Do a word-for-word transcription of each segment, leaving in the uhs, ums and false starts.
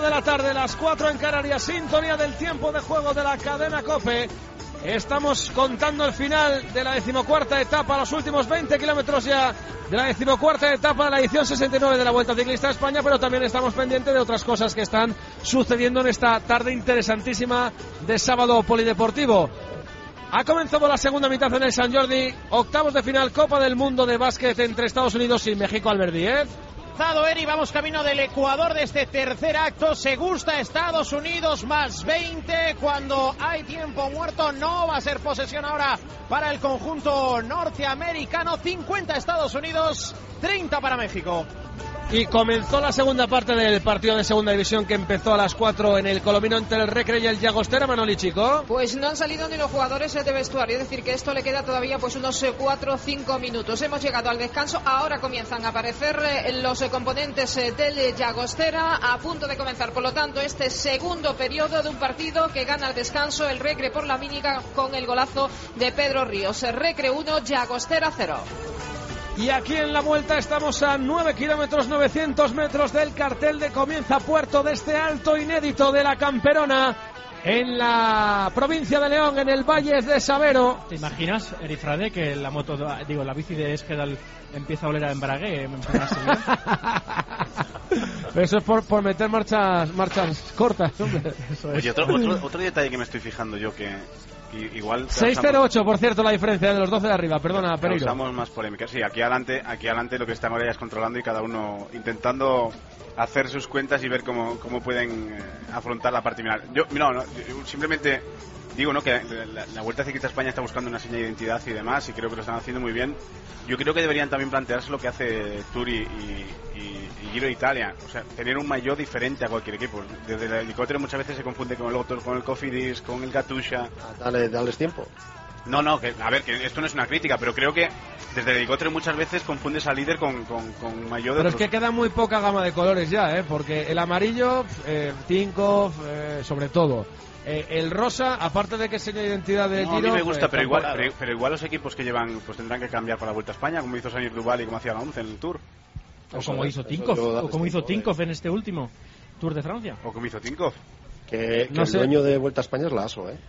de la tarde, las cuatro en Canarias, sintonía del tiempo de juego de la cadena COPE. Estamos contando el final de la decimocuarta etapa, los últimos veinte kilómetros ya de la decimocuarta etapa de la edición sesenta y nueve de la Vuelta Ciclista a España, pero también estamos pendientes de otras cosas que están sucediendo en esta tarde interesantísima de sábado polideportivo. Ha comenzado la segunda mitad en el Sant Jordi, octavos de final, Copa del Mundo de básquet entre Estados Unidos y México. Albert Díez. Eri, vamos camino del Ecuador de este tercer acto. Se gusta Estados Unidos más veinte cuando hay tiempo muerto. No va a ser posesión ahora para el conjunto norteamericano. cincuenta Estados Unidos, treinta para México. Y comenzó la segunda parte del partido de segunda división que empezó a las cuatro en el Colomino entre el Recre y el Llagostera. Manoli, chico. Pues no han salido ni los jugadores de vestuario, es decir que esto le queda todavía pues unos cuatro o cinco minutos. Hemos llegado al descanso, ahora comienzan a aparecer los componentes del Llagostera a punto de comenzar, por lo tanto, este segundo periodo de un partido que gana al descanso el Recre por la mínima con el golazo de Pedro Ríos. Recre uno, Llagostera cero. Y aquí en la vuelta estamos a nueve kilómetros novecientos metros del cartel de Comienza Puerto, de este alto inédito de la Camperona en la provincia de León, en el Valle de Sabero. ¿Te imaginas, Erifrade, que la moto, digo, la bici de Esquedal empieza a oler a embrague? Eso es por, por meter marchas marchas cortas, hombre. Eso es. Oye, otro, otro, otro detalle que me estoy fijando yo, que igual seis cero ocho, por cierto, la diferencia de los doce de arriba. Perdona, Pereiro. Causamos más polémica. Sí, aquí adelante, aquí adelante lo que están ahora ya es controlando y cada uno intentando hacer sus cuentas y ver cómo, cómo pueden eh, afrontar la parte final. Yo, no, no, simplemente digo, ¿no?, que la, la Vuelta Ciclista a España está buscando una seña de identidad y demás, y creo que lo están haciendo muy bien. Yo creo que deberían también plantearse lo que hace Tour y, y, y Giro de Italia, o sea, tener un maillot diferente a cualquier equipo. Desde el helicóptero muchas veces se confunde con el otro, con el Cofidis, con el Katusha. Dale, dales tiempo. No, no, que, a ver, que esto no es una crítica, pero creo que desde el helicóptero muchas veces confundes al líder con, con, con maillot de Pero otros. Es que queda muy poca gama de colores ya, ¿eh? Porque el amarillo, eh, Tinkoff, eh, sobre todo. Eh, el rosa, aparte de que es seña de identidad de no, Giro... a mí me gusta, pues, pero igual pero, pero igual los equipos que llevan pues tendrán que cambiar para la Vuelta a España, como hizo Sainz Duval y como hacía la once en el Tour. O eso, como hizo Tinkoff, o como hizo Tinkoff en este último Tour de Francia. O como hizo Tinkoff. Que, que no el sé. dueño de Vuelta a España es la ASO, ¿eh?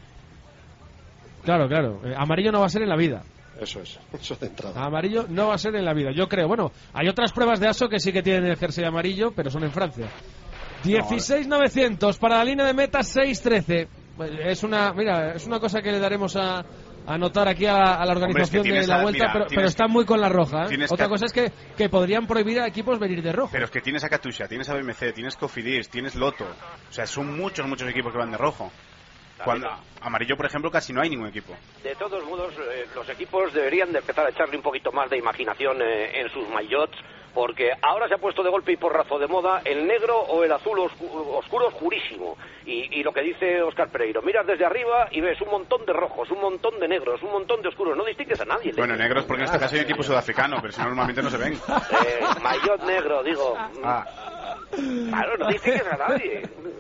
Claro, claro. Eh, amarillo no va a ser en la vida. Eso es, eso de entrada. Amarillo no va a ser en la vida, yo creo. Bueno, hay otras pruebas de ASO que sí que tienen el jersey amarillo, pero son en Francia. dieciséis novecientos para la línea de meta, seis trece. Es una, mira, es una cosa que le daremos a, a notar aquí a, a la organización Hombre, es que de la vuelta, mira, pero, pero está muy con la roja, ¿eh? Otra cosa es que, que podrían prohibir a equipos venir de rojo. Pero es que tienes a Katusha, tienes a B M C, tienes Cofidis, tienes Lotto. O sea, son muchos, muchos equipos que van de rojo. Cuando amarillo, por ejemplo, casi no hay ningún equipo. De todos modos, eh, los equipos deberían de empezar a echarle un poquito más de imaginación eh, en sus maillots, porque ahora se ha puesto de golpe y porrazo de moda el negro o el azul oscuro, oscuro oscurísimo. Y, y lo que dice Óscar Pereiro, miras desde arriba y ves un montón de rojos, un montón de negros, un montón de oscuros, no distingues a nadie. Bueno, negros porque en este caso hay un equipo sudafricano, pero si no normalmente no se ven. Eh, maillot negro, digo. Ah. Claro, no distingues a nadie.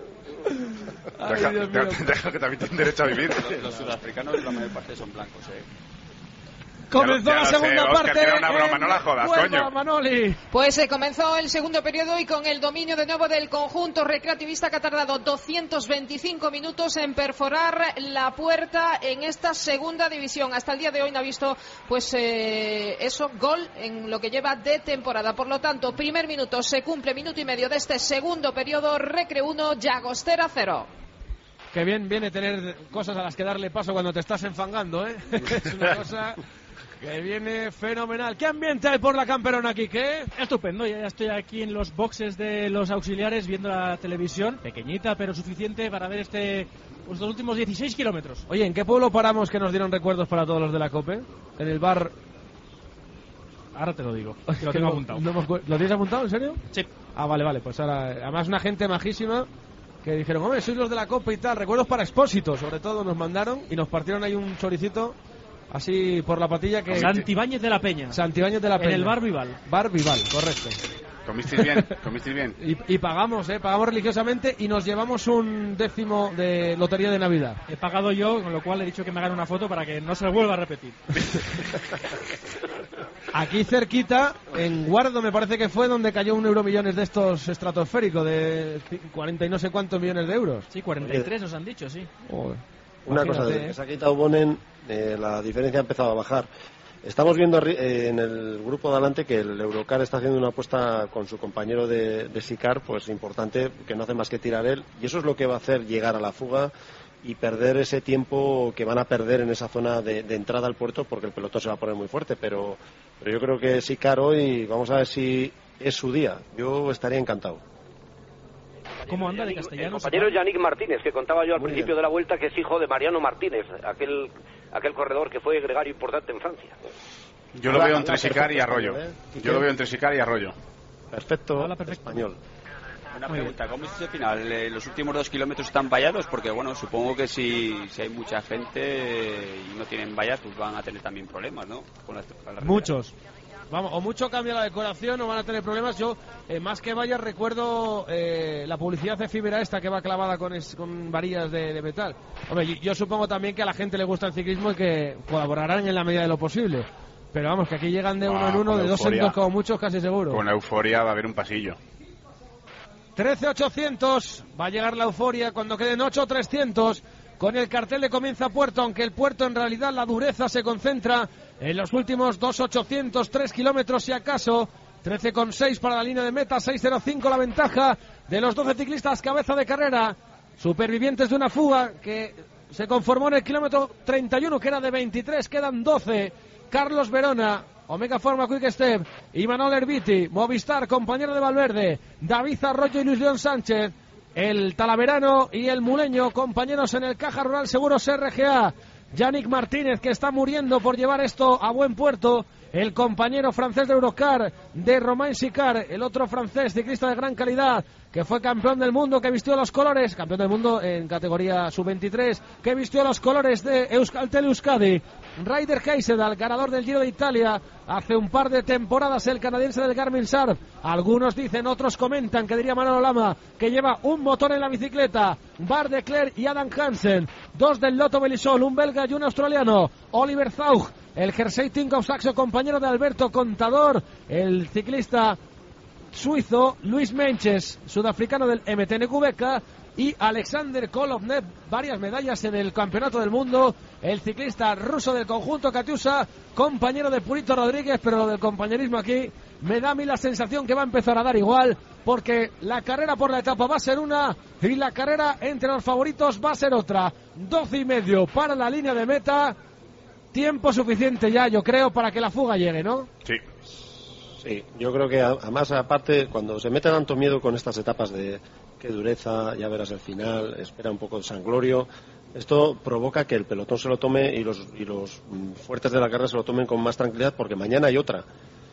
Ay, deja, deja, deja que también tienen derecho a vivir. Los, los sudafricanos la mayor parte son blancos, eh. Comenzó ya, ya la segunda sé, parte. Oscar, era una broma, no la jodas, coño. Manoli. Pues eh, comenzó el segundo periodo y con el dominio de nuevo del conjunto recreativista que ha tardado doscientos veinticinco minutos en perforar la puerta en esta segunda división. Hasta el día de hoy no ha visto pues eh, eso, gol en lo que lleva de temporada. Por lo tanto, primer minuto se cumple, minuto y medio de este segundo periodo. Recre uno, Llagostera cero. Qué bien viene tener cosas a las que darle paso cuando te estás enfangando, ¿eh? Es una cosa que viene fenomenal. ¿Qué ambiente hay por la Camperona aquí, qué? Estupendo, ya estoy aquí en los boxes de los auxiliares viendo la televisión, pequeñita pero suficiente para ver este pues, los últimos dieciséis kilómetros. Oye, ¿en qué pueblo paramos que nos dieron recuerdos para todos los de la COPE? En el bar... Ahora te lo digo, que lo tengo apuntado. No, no, ¿Lo tienes apuntado, en serio? Sí. Ah, vale, vale, pues ahora... Además una gente majísima... que dijeron, hombre, sois los de la Copa y tal, recuerdos para Expósito, sobre todo nos mandaron y nos partieron ahí un choricito así por la patilla que... Santibáñez de la Peña. Santibáñez de la Peña. En el Bar Vival. Bar Vival, correcto. ¿Comisteis bien? ¿Comisteis bien? Y, y pagamos, ¿eh? Pagamos religiosamente y nos llevamos un décimo de lotería de Navidad. He pagado yo, con lo cual he dicho que me hagan una foto para que no se vuelva a repetir. Aquí cerquita, en Guardo me parece que fue donde cayó un euromillones de estos estratosféricos de cuarenta y no sé cuántos millones de euros. Sí, cuarenta y tres nos han dicho, sí. Joder. Una Imagínate, cosa, desde ¿eh? que se ha quitado Bonen, eh, la diferencia ha empezado a bajar. Estamos viendo eh, en el grupo de adelante que el Eurocar está haciendo una apuesta con su compañero de, de Sicar, pues importante, que no hace más que tirar él, y eso es lo que va a hacer llegar a la fuga y perder ese tiempo que van a perder en esa zona de, de entrada al puerto, porque el pelotón se va a poner muy fuerte, pero, pero yo creo que Sicar hoy, vamos a ver si es su día. Yo estaría encantado. ¿Cómo anda de Yannick, castellano? El compañero Yannick Martínez, que contaba yo al Muy principio bien. de la vuelta, que es hijo de Mariano Martínez, aquel aquel corredor que fue gregario importante en Francia. Yo lo Habla- veo entre habla Sicar y perfecto Arroyo. español, ¿eh? Yo lo veo entre Sicar y Arroyo. Perfecto, Habla perfecto. español. Una Muy pregunta, ¿cómo es el final? Eh, ¿Los últimos dos kilómetros están vallados? Porque, bueno, supongo que si, si hay mucha gente eh, y no tienen vallas, pues van a tener también problemas, ¿no? Con la, con la Muchos. Vamos, o mucho cambia la decoración o van a tener problemas. Yo, eh, más que vallas, recuerdo eh, la publicidad efímera esta que va clavada con, es, con varillas de, de metal. Hombre, yo, yo supongo también que a la gente le gusta el ciclismo y que colaborarán en la medida de lo posible. Pero vamos, que aquí llegan de Ah, uno en uno, con de dos en euforia. dos como muchos, casi seguro. Con euforia va a haber un pasillo. trece ochocientos, va a llegar la euforia cuando queden ocho trescientos con el cartel de Comienza Puerto, aunque el puerto en realidad la dureza se concentra en los últimos dos ochocientos, tres kilómetros si acaso. Trece coma seis para la línea de meta, seis cero cinco la ventaja de los doce ciclistas cabeza de carrera, supervivientes de una fuga que se conformó en el kilómetro treinta y uno, que era de veintitrés, quedan doce. Carlos Verona, Omega Pharma Quick Step, Imanol Herbiti, Movistar, compañero de Valverde, David Arroyo y Luis León Sánchez, el talaverano y el muleño, compañeros en el Caja Rural Seguros R G A, Yannick Martínez, que está muriendo por llevar esto a buen puerto, el compañero francés de Eurocar, de Romain Sicard, el otro francés, ciclista de gran calidad, que fue campeón del mundo, que vistió los colores, campeón del mundo en categoría sub veintitrés, que vistió los colores de Euskaltel Euskadi. Ryder Haisedal, ganador del Giro de Italia hace un par de temporadas, el canadiense del Garmin Sarv. Algunos dicen, otros comentan, que diría Manolo Lama, que lleva un motor en la bicicleta. Bart de Klerk y Adam Hansen, dos del Lotto Belisol, un belga y un australiano. Oliver Zaugg, el Jersey Tinkoff Saxo, compañero de Alberto Contador, el ciclista suizo Luis Menches, sudafricano del M T N Q Beca, y Alexander Kolovnev, varias medallas en el Campeonato del Mundo, el ciclista ruso del conjunto Katiusa, compañero de Purito Rodríguez, pero lo del compañerismo aquí me da a mí la sensación que va a empezar a dar igual, porque la carrera por la etapa va a ser una y la carrera entre los favoritos va a ser otra. Doce y medio para la línea de meta, tiempo suficiente ya, yo creo, para que la fuga llegue, ¿no? Sí. Sí, yo creo que además, aparte, cuando se mete tanto miedo con estas etapas de qué dureza, ya verás el final, espera un poco de sanglorio, esto provoca que el pelotón se lo tome y los, y los fuertes de la carrera se lo tomen con más tranquilidad, porque mañana hay otra.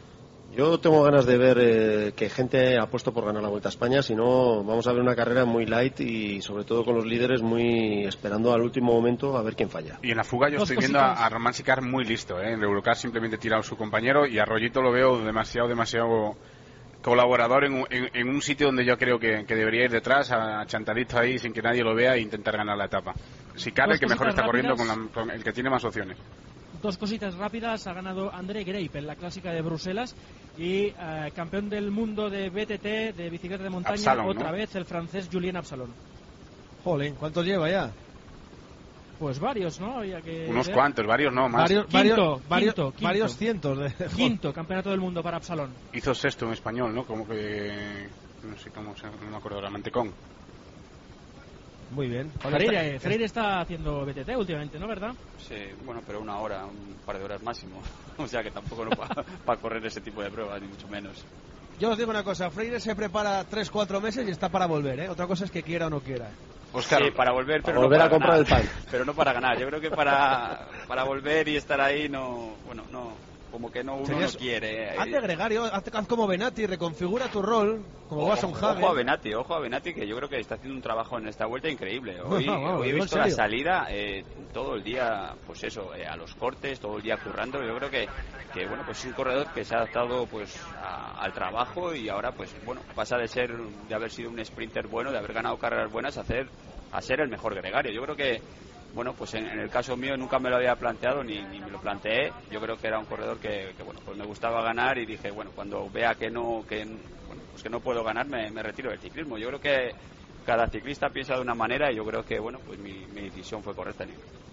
Yo tengo ganas de ver eh, que gente ha puesto por ganar la Vuelta a España, si no vamos a ver una carrera muy light y sobre todo con los líderes muy esperando al último momento a ver quién falla. Y en la fuga yo Dos estoy cositas. viendo a, a Romain Sicard muy listo, ¿eh? En Eurocar simplemente tirado a su compañero, y a Rollito lo veo demasiado, demasiado colaborador en, un- en, en un sitio donde yo creo que, que debería ir detrás, a chantadito ahí sin que nadie lo vea e intentar ganar la etapa. Sicard Dos el que mejor cositas está corriendo, con, rápidas. la- con el que tiene más opciones. Dos cositas rápidas, ha ganado André Greip en la clásica de Bruselas y eh, campeón del mundo de B T T, de bicicleta de montaña, Absalon, otra ¿no? vez el francés Julien Absalon. Jolín, ¿cuántos lleva ya? Pues varios, ¿no? Había que Unos ver. cuantos, varios no, más. Varios, Quinto, varios, varios, quinto, quinto. varios cientos de... Quinto campeonato del mundo para Absalon. Hizo sexto en español, ¿no? Como que... no sé cómo se... no me acuerdo ahora, Mantecón. Muy bien. Freire, Freire está haciendo B T T últimamente, ¿no? ¿Verdad? Sí, bueno, pero una hora, un par de horas máximo. O sea que tampoco no para correr ese tipo de pruebas, ni mucho menos. Yo os digo una cosa, Freire se prepara tres cuatro meses y está para volver, ¿eh? Otra cosa es que quiera o no quiera. Óscar, Sí, para volver, pero volver no a para comprar ganar. el pan. Pero no para ganar. Yo creo que para, para volver y estar ahí no, bueno, no, como que no uno Serías- no quiere. Haz de gregario, haz, haz como Benati, reconfigura tu rol, como Wasson Ojo, Hagen. ojo a Benati, ojo a Benati, que yo creo que está haciendo un trabajo en esta vuelta increíble. Hoy, No, vamos, hoy he digo en visto la serio. salida eh, todo el día, pues eso, eh, a los cortes, todo el día currando. Yo creo que, que bueno, pues es un corredor que se ha adaptado pues a- al trabajo y ahora pues bueno, pasa de ser, de haber sido un sprinter bueno, de haber ganado carreras buenas, a hacer a ser el mejor gregario. Yo creo que bueno, pues en, en el caso mío nunca me lo había planteado ni, ni me lo planteé. Yo creo que era un corredor que, que bueno, pues me gustaba ganar y dije, bueno, cuando vea que no que bueno, pues que no puedo ganar, me, me retiro del ciclismo. Yo creo que cada ciclista piensa de una manera y yo creo que bueno, pues mi, mi decisión fue correcta.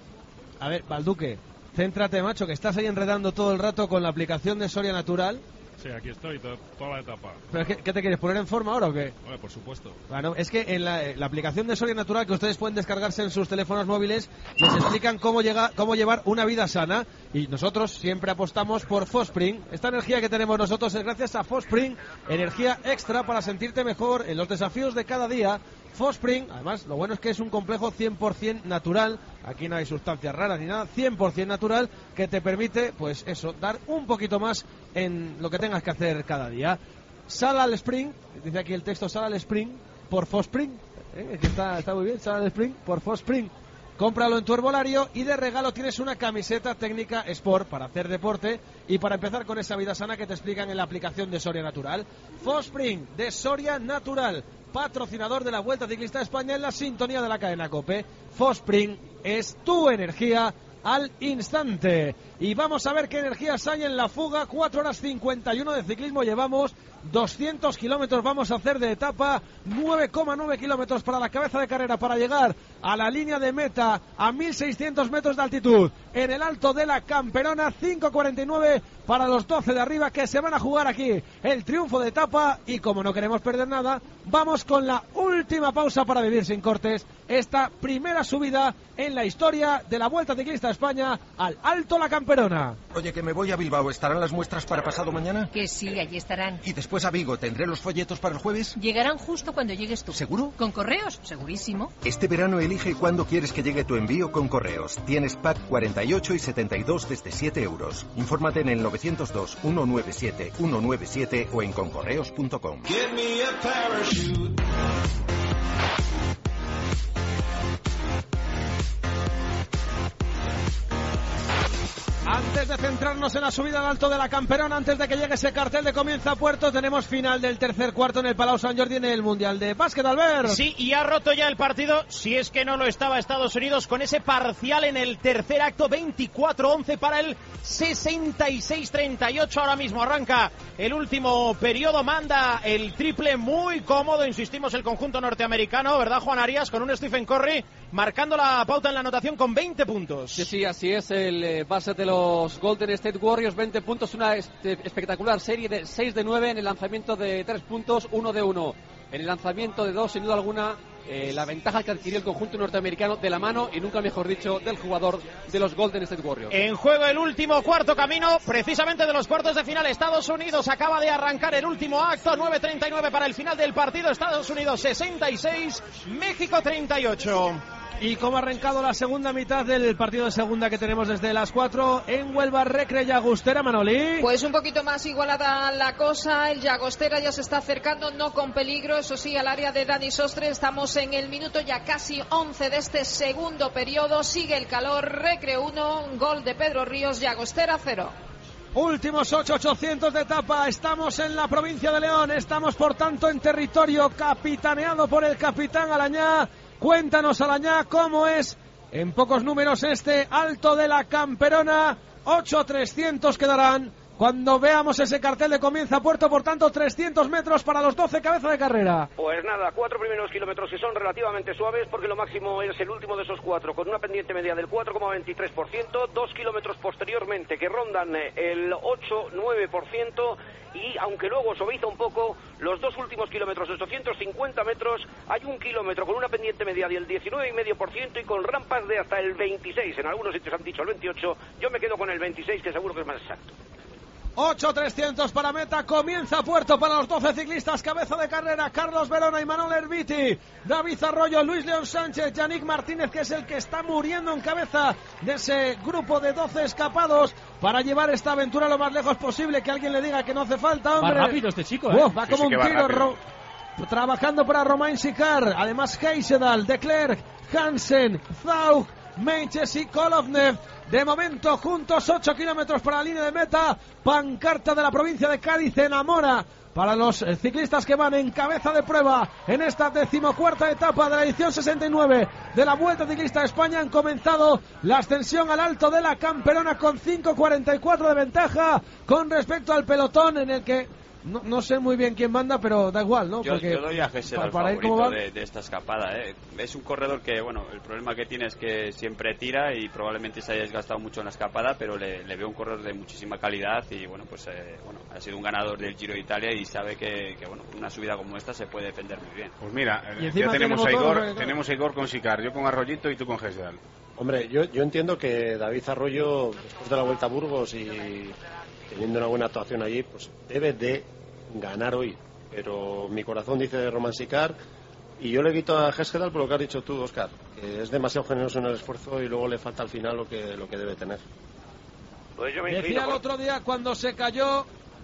A ver, Balduque, céntrate, macho, que estás ahí enredando todo el rato con la aplicación de Soria Natural. Sí, aquí estoy, to- toda la etapa. ¿Pero qué, qué te quieres, poner en forma ahora o qué? Hombre, por supuesto. Bueno, es que en la, la aplicación de Soria Natural que ustedes pueden descargarse en sus teléfonos móviles, les explican cómo, llega, cómo llevar una vida sana. Y nosotros siempre apostamos por Fospring. Esta energía que tenemos nosotros es gracias a Fospring, energía extra para sentirte mejor en los desafíos de cada día. Fospring, además, lo bueno es que es un complejo cien por ciento natural. Aquí no hay sustancias raras ni nada, cien por ciento natural, que te permite, pues eso, dar un poquito más en lo que tengas que hacer cada día. Sal al Spring, dice aquí el texto, sal al Spring por Fospring, ¿eh? Que está, está muy bien, sal al Spring por Fospring. Cómpralo en tu herbolario y de regalo tienes una camiseta técnica Sport para hacer deporte y para empezar con esa vida sana que te explican en la aplicación de Soria Natural. Fospring de Soria Natural, patrocinador de la Vuelta Ciclista a España en la sintonía de la cadena COPE. Fospring es tu energía al instante. Y vamos a ver qué energías hay en la fuga. cuatro horas cincuenta y uno de ciclismo llevamos, doscientos kilómetros vamos a hacer de etapa, nueve coma nueve kilómetros para la cabeza de carrera para llegar a la línea de meta a mil seiscientos metros de altitud en el Alto de la Camperona. Cinco cuarenta y nueve para los doce de arriba que se van a jugar aquí el triunfo de etapa. Y como no queremos perder nada, vamos con la última pausa para vivir sin cortes esta primera subida en la historia de la Vuelta Ciclista a España al Alto la Camperona. Oye, que me voy a Bilbao. ¿Estarán las muestras para pasado mañana? Que sí, allí estarán. Y después a Vigo. ¿Tendré los folletos para el jueves? Llegarán justo cuando llegues tú. ¿Seguro? ¿Con correos? Segurísimo. Este verano elige cuándo quieres que llegue tu envío con correos. Tienes pack cuarenta y ocho y setenta y dos desde siete euros. Infórmate en el novecientos dos, ciento noventa y siete, ciento noventa y siete o en concorreos punto com. Antes de centrarnos en la subida al Alto de la Camperona, antes de que llegue ese cartel de comienza Puerto, tenemos final del tercer cuarto en el Palau Sant Jordi en el Mundial de Básquet, Albert. Sí, y ha roto ya el partido, si es que no lo estaba Estados Unidos, con ese parcial en el tercer acto, veinticuatro once para el sesenta y seis treinta y ocho. Ahora mismo arranca el último periodo, manda el triple muy cómodo, insistimos, el conjunto norteamericano, ¿verdad, Juan Arias? Con un Stephen Curry marcando la pauta en la anotación con veinte puntos. Sí, sí, así es, el eh, base de los Golden State Warriors, veinte puntos, una este, espectacular serie de seis de nueve en el lanzamiento de tres puntos, uno de uno. En el lanzamiento de dos, sin duda alguna, eh, la ventaja que adquirió el conjunto norteamericano de la mano, y nunca mejor dicho, del jugador de los Golden State Warriors. En juego el último cuarto camino, precisamente de los cuartos de final. Estados Unidos acaba de arrancar el último acto, nueve treinta y nueve para el final del partido. Estados Unidos sesenta y seis, México treinta y ocho. Y cómo ha arrancado la segunda mitad del partido de segunda que tenemos desde las cuatro en Huelva, Recre Llagostera, Manoli. Pues un poquito más igualada la cosa, el Llagostera ya se está acercando, no con peligro, eso sí, al área de Dani Sostre. Estamos en el minuto ya casi once de este segundo periodo, sigue el calor, Recre uno, gol de Pedro Ríos, Llagostera cero. Últimos ocho ochocientos de etapa, estamos en la provincia de León, estamos por tanto en territorio capitaneado por el capitán Alañá. Cuéntanos, Alañá, cómo es en pocos números este Alto de la Camperona. Ocho trescientos quedarán cuando veamos ese cartel de comienza Puerto, por tanto trescientos metros para los doce cabeza de carrera. Pues nada, cuatro primeros kilómetros que son relativamente suaves porque lo máximo es el último de esos cuatro, con una pendiente media del cuatro coma veintitrés por ciento, dos kilómetros posteriormente que rondan el ocho nueve por ciento y aunque luego suaviza un poco, los dos últimos kilómetros de ochocientos cincuenta metros hay un kilómetro con una pendiente media del diecinueve coma cinco por ciento y con rampas de hasta el veintiséis, en algunos sitios han dicho el veintiocho, yo me quedo con el veintiséis que seguro que es más exacto. ocho trescientos para meta, comienza Puerto para los doce ciclistas, cabeza de carrera, Carlos Verona y Manuel Herbiti, David Arroyo, Luis León Sánchez, Yannick Martínez, que es el que está muriendo en cabeza de ese grupo de doce escapados para llevar esta aventura lo más lejos posible, que alguien le diga que no hace falta, hombre. Va rápido este chico, ¿eh? Oh, va Sí, como sí un que va tiro, rápido. Ro- trabajando para Romain Sicard, además Heisedal, De Klerk, Hansen, Zaug, Meintjes y Kolovnev. De momento juntos, ocho kilómetros para la línea de meta. Pancarta de la provincia de Cádiz enamora para los eh, ciclistas que van en cabeza de prueba en esta decimocuarta etapa de la edición sesenta y nueve de la Vuelta Ciclista a España. Han comenzado la ascensión al alto de la Camperona con cinco cuarenta y cuatro de ventaja con respecto al pelotón, en el que no, no sé muy bien quién manda, pero da igual, ¿no? Yo, Porque yo doy a Gesell al para ir como favorito va- de, de esta escapada. ¿eh? Es un corredor que, bueno, el problema que tiene es que siempre tira y probablemente se haya desgastado mucho en la escapada, pero le, le veo un corredor de muchísima calidad y, bueno, pues eh, bueno, ha sido un ganador del Giro de Italia y sabe que, que, bueno, una subida como esta se puede defender muy bien. Pues mira, Y ya encima tenemos a tiene motor, Igor, claro. tenemos a Igor con Sicard, yo con Arroyito y tú con Gesell. Hombre, yo, yo entiendo que David Arroyo, después de la Vuelta a Burgos y teniendo una buena actuación allí, pues debe de ganar hoy. Pero mi corazón dice Romain Sicard y yo le quito a Geskedal por lo que has dicho tú, Óscar, que es demasiado generoso en el esfuerzo y luego le falta al final lo que, lo que debe tener. Pues yo me Decía inclino el por- otro día cuando se cayó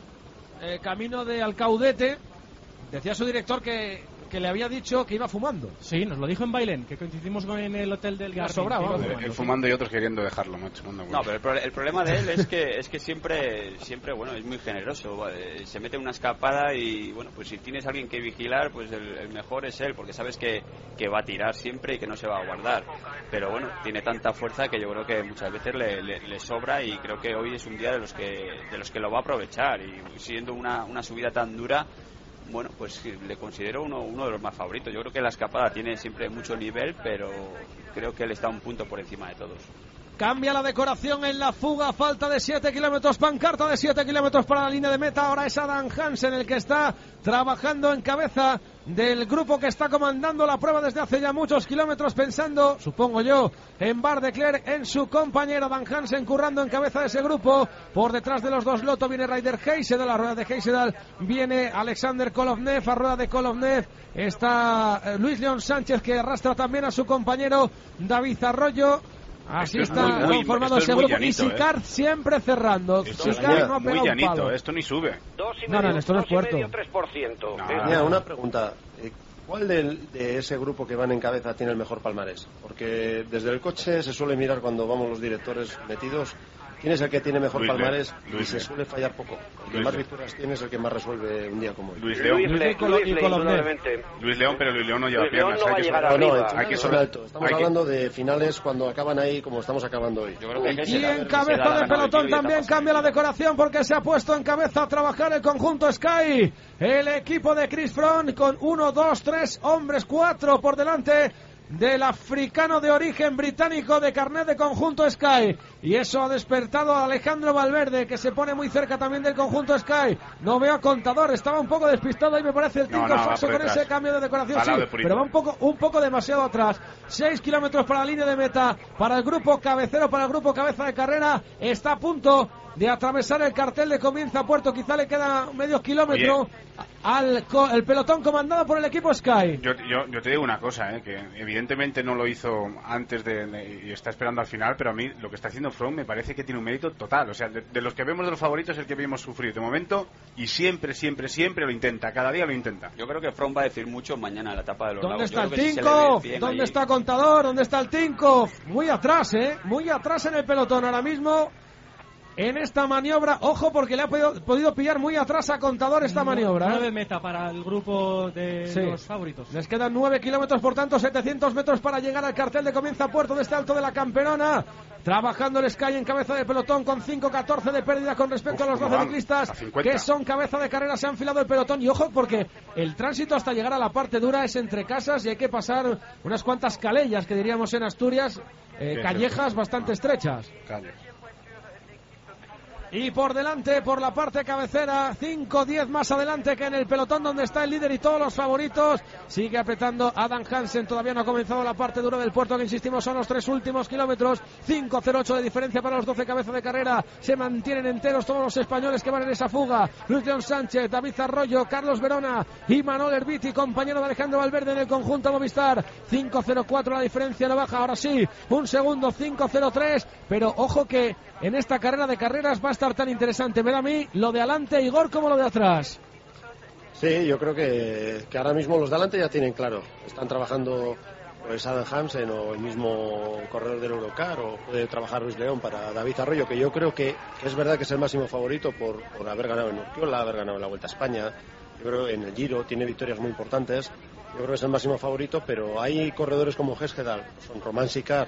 eh, camino de Alcaudete, decía su director que, que le había dicho que iba fumando. Sí, nos lo dijo en Bailén, que coincidimos con en el hotel del Ya Garmin. sobraba, que iba hombre. fumando, Él sí. fumando y otros queriendo dejarlo, macho. manda No, huevos. pero el, pro- el problema de él es que es que siempre, siempre bueno, es muy generoso. ¿vale? Se mete en una escapada y, bueno, pues si tienes a alguien que vigilar, pues el, el mejor es él, porque sabes que, que va a tirar siempre y que no se va a guardar. Pero bueno, tiene tanta fuerza que yo creo que muchas veces le, le- le sobra y creo que hoy es un día de los que de los que lo va a aprovechar y siendo una, una subida tan dura. Bueno, pues le considero uno, uno de los más favoritos. Yo creo que la escapada tiene siempre mucho nivel, pero creo que él está un punto por encima de todos. Cambia la decoración en la fuga, falta de siete kilómetros, pancarta de siete kilómetros para la línea de meta. Ahora es Adam Hansen el que está trabajando en cabeza del grupo que está comandando la prueba desde hace ya muchos kilómetros, pensando, supongo yo, en Bar de Klerk, en su compañero Dan Hansen, currando en cabeza de ese grupo. Por detrás de los dos Lotto viene Ryder Heisedal, a rueda de Heisedal viene Alexander Kolovnev, a rueda de Kolovnev está eh, Luis León Sánchez, que arrastra también a su compañero David Arroyo. Así Esto es está muy, muy- conformado esto ese es muy grupo. llanito, y Sicard siempre cerrando. Esto es Sicard muy, no ha muy pegado un llanito, palo. esto ni sube. Dos y No, medio, no, esto no es dos y medio, Puerto. tres por ciento. No. Eh, Mira, una pregunta. eh, ¿Cuál del- de ese grupo que van en cabeza tiene el mejor palmarés? Porque desde el coche se suele mirar cuando vamos los directores metidos. ¿Quién es el que tiene mejor Luis palmarés? Le- Y Luis se Le- suele fallar poco. El que Luis más Le- victorias tiene es el que más resuelve un día como hoy. Luis León. Luis Le- Luis Le- Luis y Le, Kolovnev. indudablemente. Luis León, pero Luis León no lleva Luis León piernas. no va hay a que llegar saber- No, no, arriba. en hay que finales saber- son alto. Estamos hay que- hablando de finales cuando acaban ahí como estamos acabando hoy. Yo creo que Y Gesell- en cabeza Gesell ha de ganado el pelotón Giro de también etapas. cambia la decoración, porque se ha puesto en cabeza a trabajar el conjunto Sky. El equipo de Chris Froome con uno, dos, tres hombres, cuatro por delante del africano de origen británico de carnet de conjunto Sky. Y eso ha despertado a Alejandro Valverde, que se pone muy cerca también del conjunto Sky. No veo a Contador, estaba un poco despistado y me parece el No, Tinko no, va Saxo por con detrás. ese cambio de decoración. Va al lado Sí, de Purito. pero va un poco, un poco demasiado atrás. Seis kilómetros para la línea de meta, para el grupo cabecero, para el grupo cabeza de carrera. Está a punto de atravesar el cartel de Comienza Puerto. Quizá le queda medio kilómetro Oye. al co- el pelotón comandado por el equipo Sky. Yo, yo, yo te digo una cosa, ¿eh? Que evidentemente no lo hizo antes de, de- y está esperando al final, pero a mí lo que está haciendo Froome me parece que tiene un mérito total. O sea, de, de los que vemos de los favoritos es el que vimos sufrir de momento y siempre, siempre, siempre lo intenta. Cada día lo intenta. Yo creo que Froome va a decir mucho mañana en la etapa de los ¿Dónde Lagos. está Yo el creo que si se le Tinkoff? ve bien ¿Dónde ahí- está Contador? ¿Dónde está el Tinkoff? Muy atrás, ¿eh? Muy atrás en el pelotón ahora mismo. En esta maniobra, ojo, porque le ha podido, podido pillar muy atrás a Contador esta maniobra. ¿eh? Nueve meta para el grupo de Sí. los favoritos. Les quedan nueve kilómetros, por tanto, setecientos metros para llegar al cartel de Comienza Puerto de este alto de la Camperona. Trabajando el Sky en cabeza de pelotón con cinco catorce de pérdida con respecto Uf, a los cómo doce van, ciclistas a cincuenta. que son cabeza de carrera. Se ha enfilado el pelotón y ojo, porque el tránsito hasta llegar a la parte dura es entre casas y hay que pasar unas cuantas calellas, que diríamos en Asturias, eh, Sí, callejas bastante estrechas. Calle. Y por delante, por la parte cabecera, cinco diez más adelante que en el pelotón donde está el líder y todos los favoritos. Sigue apretando Adam Hansen, todavía no ha comenzado la parte dura del puerto, que insistimos son los tres últimos kilómetros. cinco cero ocho de diferencia para los doce cabezas de carrera. Se mantienen enteros todos los españoles que van en esa fuga. Luis León Sánchez, David Arroyo, Carlos Verona y Manuel Herbiti, compañero de Alejandro Valverde en el conjunto Movistar. cinco cero cuatro la diferencia, no baja, ahora sí, un segundo, cinco cero tres, pero ojo que en esta carrera de carreras va a estar tan interesante, me da a mí, lo de adelante, Igor, como lo de atrás. Sí, yo creo que, que ahora mismo los de adelante ya tienen claro. Están trabajando pues Adam Hansen o el mismo corredor del Eurocar, o puede trabajar Luis León para David Arroyo, que yo creo que, que es verdad que es el máximo favorito por, por haber ganado en Urquiola, haber ganado en la Vuelta a España. Yo creo que en el Giro tiene victorias muy importantes. Yo creo que es el máximo favorito, pero hay corredores como Hesjedal, son Román Sicard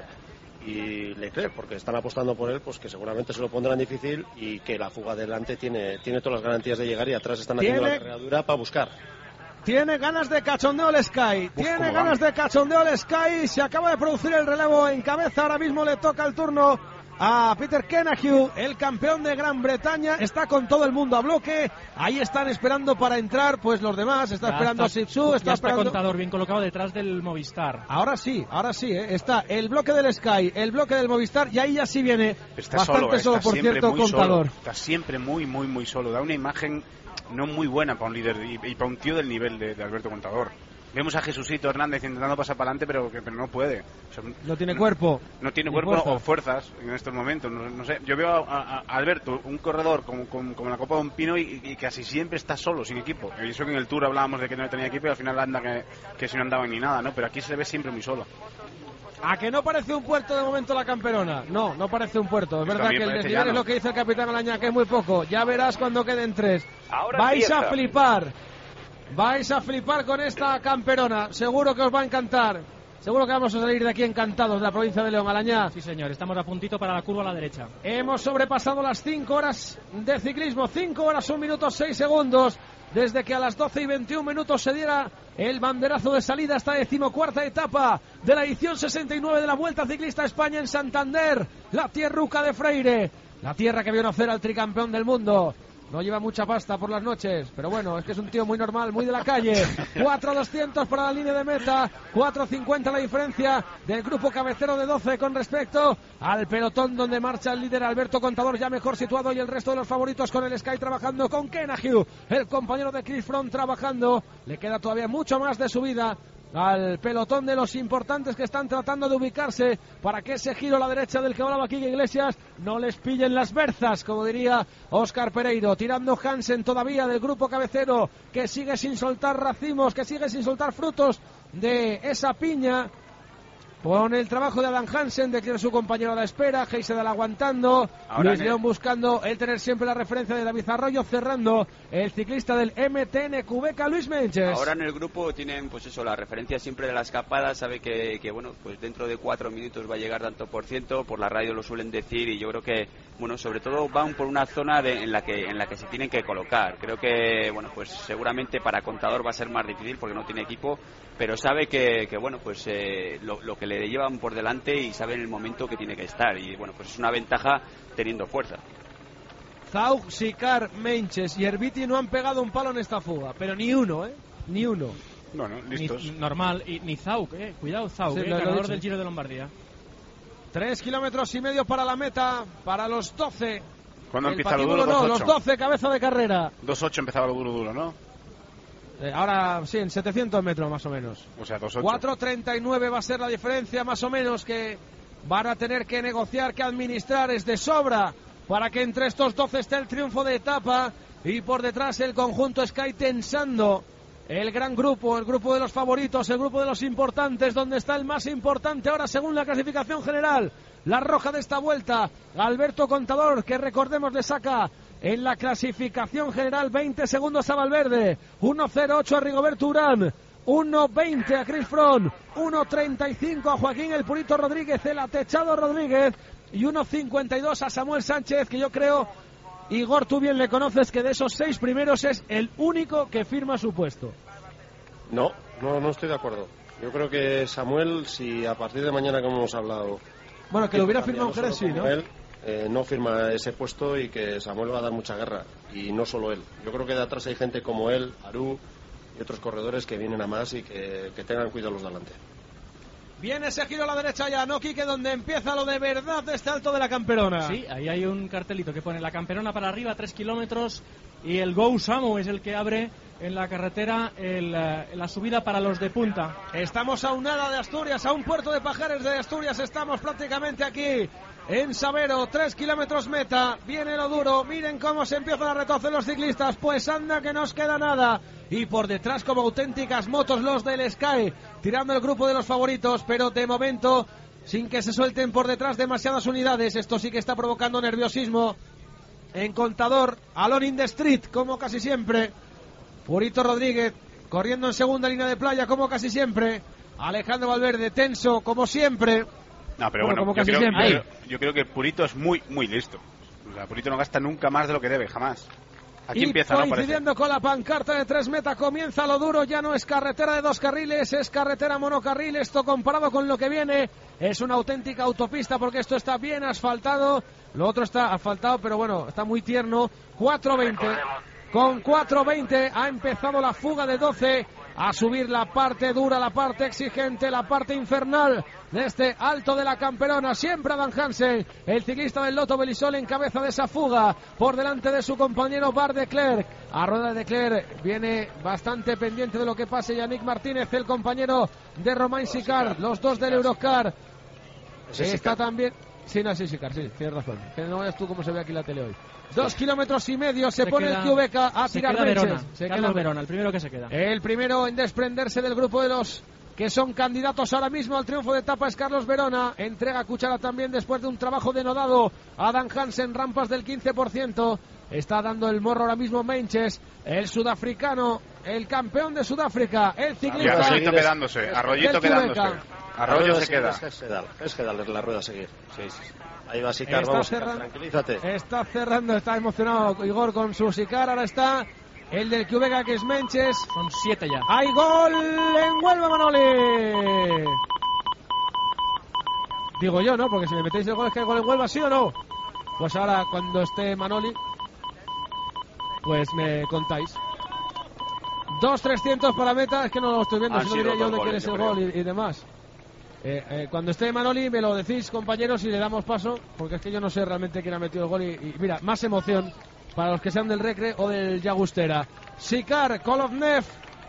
y Leclerc, porque están apostando por él, pues que seguramente se lo pondrán difícil y que la fuga adelante tiene, tiene todas las garantías de llegar, y atrás están haciendo ¿Tiene? la carrera dura para buscar. Tiene ganas de cachondeo el Sky, Uf, tiene ganas de cachondeo el Sky, se acaba de producir el relevo en cabeza, ahora mismo le toca el turno a Peter Kenahue, el campeón de Gran Bretaña, está con todo el mundo a bloque, ahí están esperando para entrar pues los demás, está ya esperando está, a Sipsu, está ya esperando... está Contador bien colocado detrás del Movistar. Ahora sí, ahora sí, ¿eh? Está el bloque del Sky, el bloque del Movistar, y ahí ya sí viene está bastante solo, solo, está por cierto, muy Contador. Solo. Está siempre muy, muy, muy solo, da una imagen no muy buena para un líder y, y para un tío del nivel de, de Alberto Contador. Vemos a Jesucito Hernández intentando pasar para adelante, pero que pero no puede. O sea, no tiene cuerpo. No tiene Ni cuerpo fuerza. o fuerzas en estos momentos. No, no sé. Yo veo a, a, a Alberto, un corredor como, como, como la Copa de un Pino, y, y casi siempre está solo, sin equipo. Y eso que en el Tour hablábamos de que no tenía equipo y al final anda que, que si no andaba ni nada, ¿no? Pero aquí se le ve siempre muy solo. ¿A que no parece un puerto de momento la Camperona? No, no parece un puerto. Es Esto verdad a mí que me el parece desnivel llano. es lo que dice el capitán Alaña, que es muy poco. Ya verás cuando queden tres. Ahora Vais empieza. a flipar. Vais a flipar con esta Camperona. Seguro que os va a encantar. Seguro que vamos a salir de aquí encantados de la provincia de León. Alañá. Sí, señor, estamos a puntito para la curva a la derecha. Hemos sobrepasado las cinco horas de ciclismo. cinco horas, un minuto, seis segundos. Desde que a las doce y veintiún minutos se diera el banderazo de salida a esta decimocuarta etapa de la edición sesenta y nueve de la Vuelta Ciclista a España en Santander, la tierruca de Freire, la tierra que vio nacer al tricampeón del mundo. No lleva mucha pasta por las noches, pero bueno, es que es un tío muy normal, muy de la calle. cuatro doscientos para la línea de meta, cuatro cincuenta la diferencia del grupo cabecero de doce con respecto al pelotón donde marcha el líder Alberto Contador, ya mejor situado, y el resto de los favoritos con el Sky trabajando, con Kenahue, el compañero de Chris Froome trabajando. Le queda todavía mucho más de subida al pelotón de los importantes que están tratando de ubicarse para que ese giro a la derecha del que hablaba Quique Iglesias no les pillen las berzas, como diría Óscar Pereiro. Tirando Hansen todavía del grupo cabecero, que sigue sin soltar racimos, que sigue sin soltar frutos de esa piña, con el trabajo de Adam Hansen, de que era su compañero a la espera, Hesjedal aguantando, Ahora Luis en León el- buscando el tener siempre la referencia de David Arroyo, cerrando el ciclista del M T N Cubeca, Luis Menches. Ahora en el grupo tienen, pues eso, la referencia siempre de la escapada, sabe que, que, bueno, pues dentro de cuatro minutos va a llegar tanto por ciento, por la radio lo suelen decir, y yo creo que, bueno, sobre todo van por una zona de- en la que en la que se tienen que colocar. Creo que, bueno, pues seguramente para Contador va a ser más difícil porque no tiene equipo, pero sabe que, que bueno, pues eh, lo, lo que le llevan por delante, y sabe en el momento que tiene que estar, y bueno, pues es una ventaja teniendo fuerza. Zaug, Sicard, Menches y Herbiti no han pegado un palo en esta fuga, pero ni uno, ¿eh? Ni uno. Bueno, listos. Ni, normal, y ni Zauk, eh. Cuidado, Zauk, Sí, eh, lo- lo he ganador dicho. del Giro de Lombardía. Tres kilómetros y medio para la meta, para los doce. ¿Cuándo El empieza lo patíbulo duro? no, dos los ocho. doce, cabeza de carrera. dos ocho empezaba lo duro, duro, ¿no? Eh, ahora sí, en setecientos metros más o menos. O sea, dos ocho. cuatro treinta y nueve va a ser la diferencia más o menos que van a tener que negociar, que administrar. Es de sobra para que entre estos doce esté el triunfo de etapa, y por detrás el conjunto Sky tensando el gran grupo, el grupo de los favoritos, el grupo de los importantes, donde está el más importante ahora según la clasificación general, la roja de esta vuelta, Alberto Contador, que recordemos le saca en la clasificación general veinte segundos a Valverde, uno cero ocho a Rigoberto Urán, uno veinte a Chris Froome, uno treinta y cinco a Joaquín El Purito Rodríguez, el atechado Rodríguez, y uno cincuenta y dos a Samuel Sánchez, que yo creo, Igor, tú bien le conoces, que de esos seis primeros es el único que firma su puesto. No, no, no estoy de acuerdo. Yo creo que Samuel, si a partir de mañana, como hemos hablado, Bueno, que lo hubiera cambia, firmado no en Jerez, sí, solo ¿no? como él, eh, no firma ese puesto y que Samuel va a dar mucha guerra. Y no solo él. Yo creo que de atrás hay gente como él, Aru y otros corredores que vienen a más y que, que tengan cuidado los de delante. Viene ese giro a la derecha ya, ¿no, Quique? Donde empieza lo de verdad de este Alto de la Camperona. Sí, ahí hay un cartelito que pone la Camperona para arriba, tres kilómetros, y el Go Samu es el que abre en la carretera el, la subida para los de punta. Estamos a un nada de Asturias, a un puerto de Pajares de Asturias, estamos prácticamente aquí en Sabero, tres kilómetros meta, viene lo duro, miren cómo se empiezan a retorcer los ciclistas, pues anda que nos queda nada, y por detrás como auténticas motos los del Sky, tirando el grupo de los favoritos, pero de momento sin que se suelten por detrás demasiadas unidades. Esto sí que está provocando nerviosismo en Contador, Alone in the Street, como casi siempre, Purito Rodríguez corriendo en segunda línea de playa, como casi siempre, Alejandro Valverde tenso, como siempre. No, pero bueno, bueno, como yo, casi creo, siempre. yo, creo, yo creo que Purito es muy, muy listo. O sea, Purito no gasta nunca más de lo que debe, jamás. Aquí y empieza, ¿no? coincidiendo con la pancarta de tres meta, comienza lo duro, ya no es carretera de dos carriles, es carretera monocarril. Esto comparado con lo que viene es una auténtica autopista, porque esto está bien asfaltado, lo otro está asfaltado, pero bueno, está muy tierno. Cuatro veinte, con cuatro veinte ha empezado la fuga de doce, a subir la parte dura, la parte exigente, la parte infernal de este Alto de la Camperona. Siempre Adam Hansen, el ciclista del Lotto Belisol, en cabeza de esa fuga, por delante de su compañero Bart de Klerk. A rueda de Klerk viene bastante pendiente de lo que pase Yannick Martínez, el compañero de Romain Sicard, los dos del Eurocar. Está también... Sí, no, sí, Sicard, sí, tienes razón. Que no veas tú cómo se ve aquí la tele hoy. Dos kilómetros y medio, se, se pone queda, el Q V K a tirar queda Verona, se Carlos queda Verona, el primero que se queda. El primero en desprenderse del grupo de los que son candidatos ahora mismo al triunfo de etapa es Carlos Verona. Entrega cuchara también después de un trabajo denodado. Adam Hansen, rampas del quince por ciento. Está dando el morro ahora mismo Menches, el sudafricano, el campeón de Sudáfrica, el ciclista. Y Arroyito quedándose, Arroyito quedándose. Arroyo se queda. Es que darle la rueda a seguir. Sí, sí. Ahí va Sicard, está vamos, cerrando, tranquilízate. Está cerrando, está emocionado Igor con su Sicard. Ahora está el del Q V K, que es Menches. Son siete ya. ¡Hay gol en Huelva, Manoli! Digo yo, ¿no? Porque si me metéis el gol, es que hay gol en Huelva, ¿sí o no? Pues ahora, cuando esté Manoli, pues me contáis. dos trescientos para meta, es que no lo estoy viendo, si no diría yo de quién es el gol y, y demás. Eh, eh, cuando esté Manoli me lo decís, compañeros, y le damos paso, porque es que yo no sé realmente quién ha metido el gol. Y, y mira, más emoción para los que sean del Recre o del Llagostera. Sicard, Kolovnev,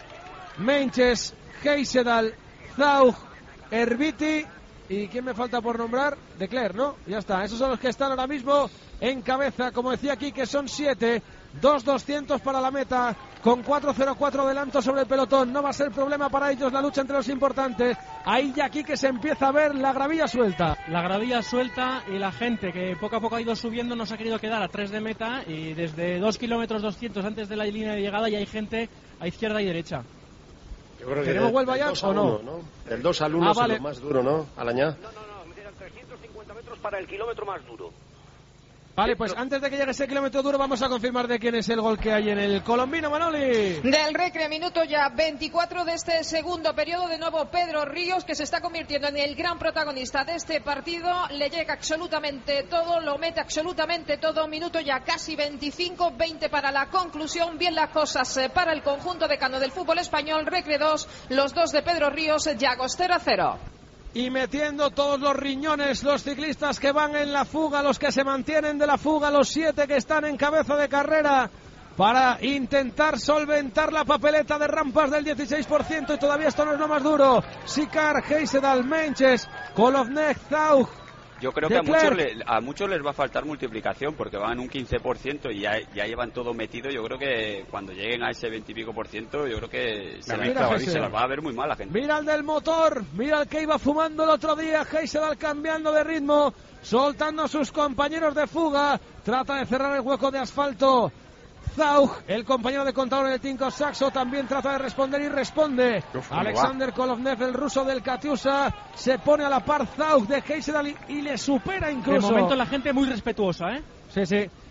Menches, Heisedal, Zaug, Herbiti y ¿quién me falta por nombrar? De Klerk, ¿no? Ya está, esos son los que están ahora mismo en cabeza, como decía aquí, que son siete. dos doscientos para la meta, con cuatro cero cuatro adelanto sobre el pelotón. No va a ser problema para ellos la lucha entre los importantes. Ahí ya aquí que se empieza a ver la gravilla suelta. La gravilla suelta y la gente que poco a poco ha ido subiendo no se ha querido quedar a tres de meta, y desde dos kilómetros doscientos antes de la línea de llegada ya hay gente a izquierda y derecha. Yo creo que ¿Tenemos Huelva ya o no? uno, ¿no? El dos al uno ah, es vale. lo más duro, ¿no? Alañá. No, no, no, eran trescientos cincuenta metros para el kilómetro más duro. Vale, pues antes de que llegue ese kilómetro duro vamos a confirmar de quién es el gol que hay en el colombino, Manoli. Del Recre, minuto ya veinticuatro de este segundo periodo. De nuevo Pedro Ríos, que se está convirtiendo en el gran protagonista de este partido. Le llega absolutamente todo, lo mete absolutamente todo. Minuto ya casi veinticinco, veinte para la conclusión. Bien las cosas para el conjunto decano del fútbol español. Recre dos, los dos de Pedro Ríos, Llagostera cero. Y metiendo todos los riñones los ciclistas que van en la fuga, los que se mantienen de la fuga, los siete que están en cabeza de carrera, para intentar solventar la papeleta de rampas del dieciséis por ciento. Y todavía esto no es lo más duro. Sicard, Heisedal, Menches, Kolovnev, Zaug. Yo creo que a muchos, le, a muchos les va a faltar multiplicación, porque van un quince por ciento y ya, ya llevan todo metido. Yo creo que cuando lleguen a ese veinte y pico por ciento, yo creo que se, la, se las va a ver muy mal la gente. Mira el del motor, mira el que iba fumando el otro día, Heisedal cambiando de ritmo, soltando a sus compañeros de fuga, trata de cerrar el hueco de asfalto. Zaug, el compañero de Contador en el Tinko Saxo, también trata de responder y responde. Uf, Alexander Kolovnev, el ruso del Katiusa, se pone a la par Zaug de Heisedal y, y le supera incluso. De momento la gente muy respetuosa, ¿eh? Sí, sí.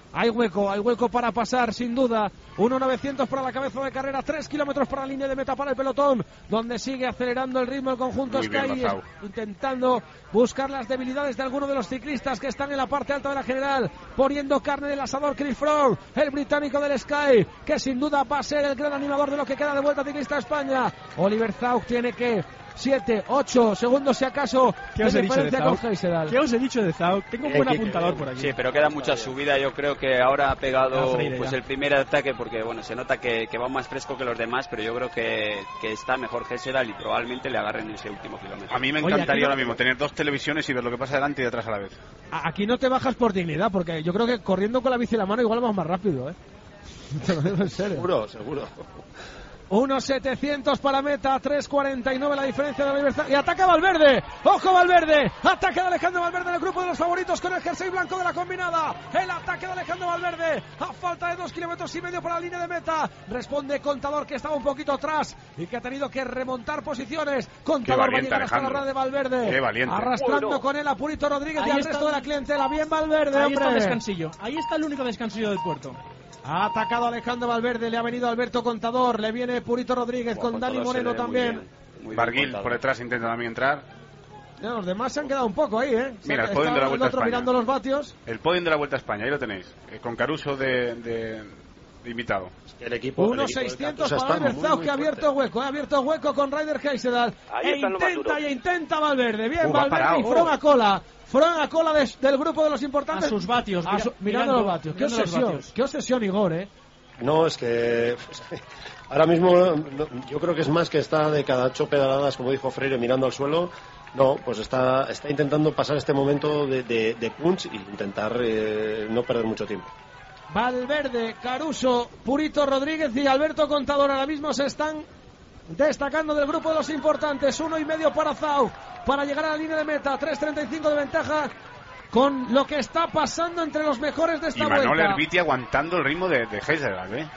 Hay hueco, hay hueco para pasar, sin duda. uno novecientos para la cabeza de carrera, tres kilómetros para la línea de meta para el pelotón, donde sigue acelerando el ritmo el conjunto Muy bien, Sky, Bazao. intentando buscar las debilidades de algunos de los ciclistas que están en la parte alta de la general, poniendo carne del asador. Chris Froome, el británico del Sky, que sin duda va a ser el gran animador de lo que queda de Vuelta Ciclista a España. Oliver Zaug tiene que siete, ocho segundos si acaso ¿Qué de os he dicho de diferencia Zaug? con Heisedal. ¿Qué os he dicho de Zaug? Tengo un buen apuntador por aquí. Sí, pero queda mucha subida. Yo creo que ahora ha pegado Ah, Freire, pues ya. el primer ataque, porque bueno, se nota que, que va más fresco que los demás, pero yo creo que, que está mejor Gessedal y probablemente le agarren ese último kilómetro. A mí me Oye, encantaría aquí no- ahora mismo tener dos televisiones y ver lo que pasa delante y detrás a la vez. A- Aquí no te bajas por dignidad, porque yo creo que corriendo con la bici en la mano igual vamos más rápido, ¿eh? Te lo digo en serio. Seguro, seguro. uno setecientos para meta, tres cuarenta y nueve la diferencia de la libertad. Y ataca Valverde. ¡Ojo Valverde! Ataque de Alejandro Valverde en el grupo de los favoritos con el jersey blanco de la combinada. El ataque de Alejandro Valverde a falta de dos kilómetros y medio para la línea de meta. Responde Contador, que estaba un poquito atrás y que ha tenido que remontar posiciones. Contador va a valiente, llegar hasta la Alejandro. rada de Valverde. Qué valiente. Arrastrando Bueno. con él a Purito Rodríguez Ahí y al está. resto de la clientela. Bien Valverde, Ahí está el hombre. descansillo. Ahí está el único descansillo del puerto. Ha atacado Alejandro Valverde, le ha venido Alberto Contador, le viene Purito Rodríguez con Dani Moreno también. Barguil por detrás intenta también entrar. Ya, los demás se han quedado un poco ahí, ¿eh? Mira, el Está podio de la Vuelta a otro España. mirando los vatios. El podio de la Vuelta a España, ahí lo tenéis. Eh, con Caruso de, de, de invitado. El equipo, el uno equipo de seiscientos Catusa para está Oliver Zaug, muy, que ha muy abierto fuerte. hueco, ha abierto hueco con Ryder Heisedal. Ahí E están los más intenta duros. y intenta Valverde. Bien, Uh, va Valverde parado. y Froome a cola. Froome a cola de- del grupo de los importantes. A sus vatios, A mira- su- mirando, mirando- los vatios. Qué mirando los obsesión, vatios. qué obsesión, Igor, ¿eh? No, es que pues, ahora mismo no, yo creo que es más que está de cada ocho pedaladas, como dijo Freire, mirando al suelo. No, pues está, está intentando pasar este momento de, de, de punch e intentar eh, no perder mucho tiempo. Valverde, Caruso, Purito Rodríguez y Alberto Contador ahora mismo se están destacando del grupo de los importantes. Uno y medio para Zaug para llegar a la línea de meta. tres treinta y cinco de ventaja con lo que está pasando entre los mejores de Y esta Manuel vuelta. Herbiti aguantando el ritmo de, de Heisedal, ¿eh?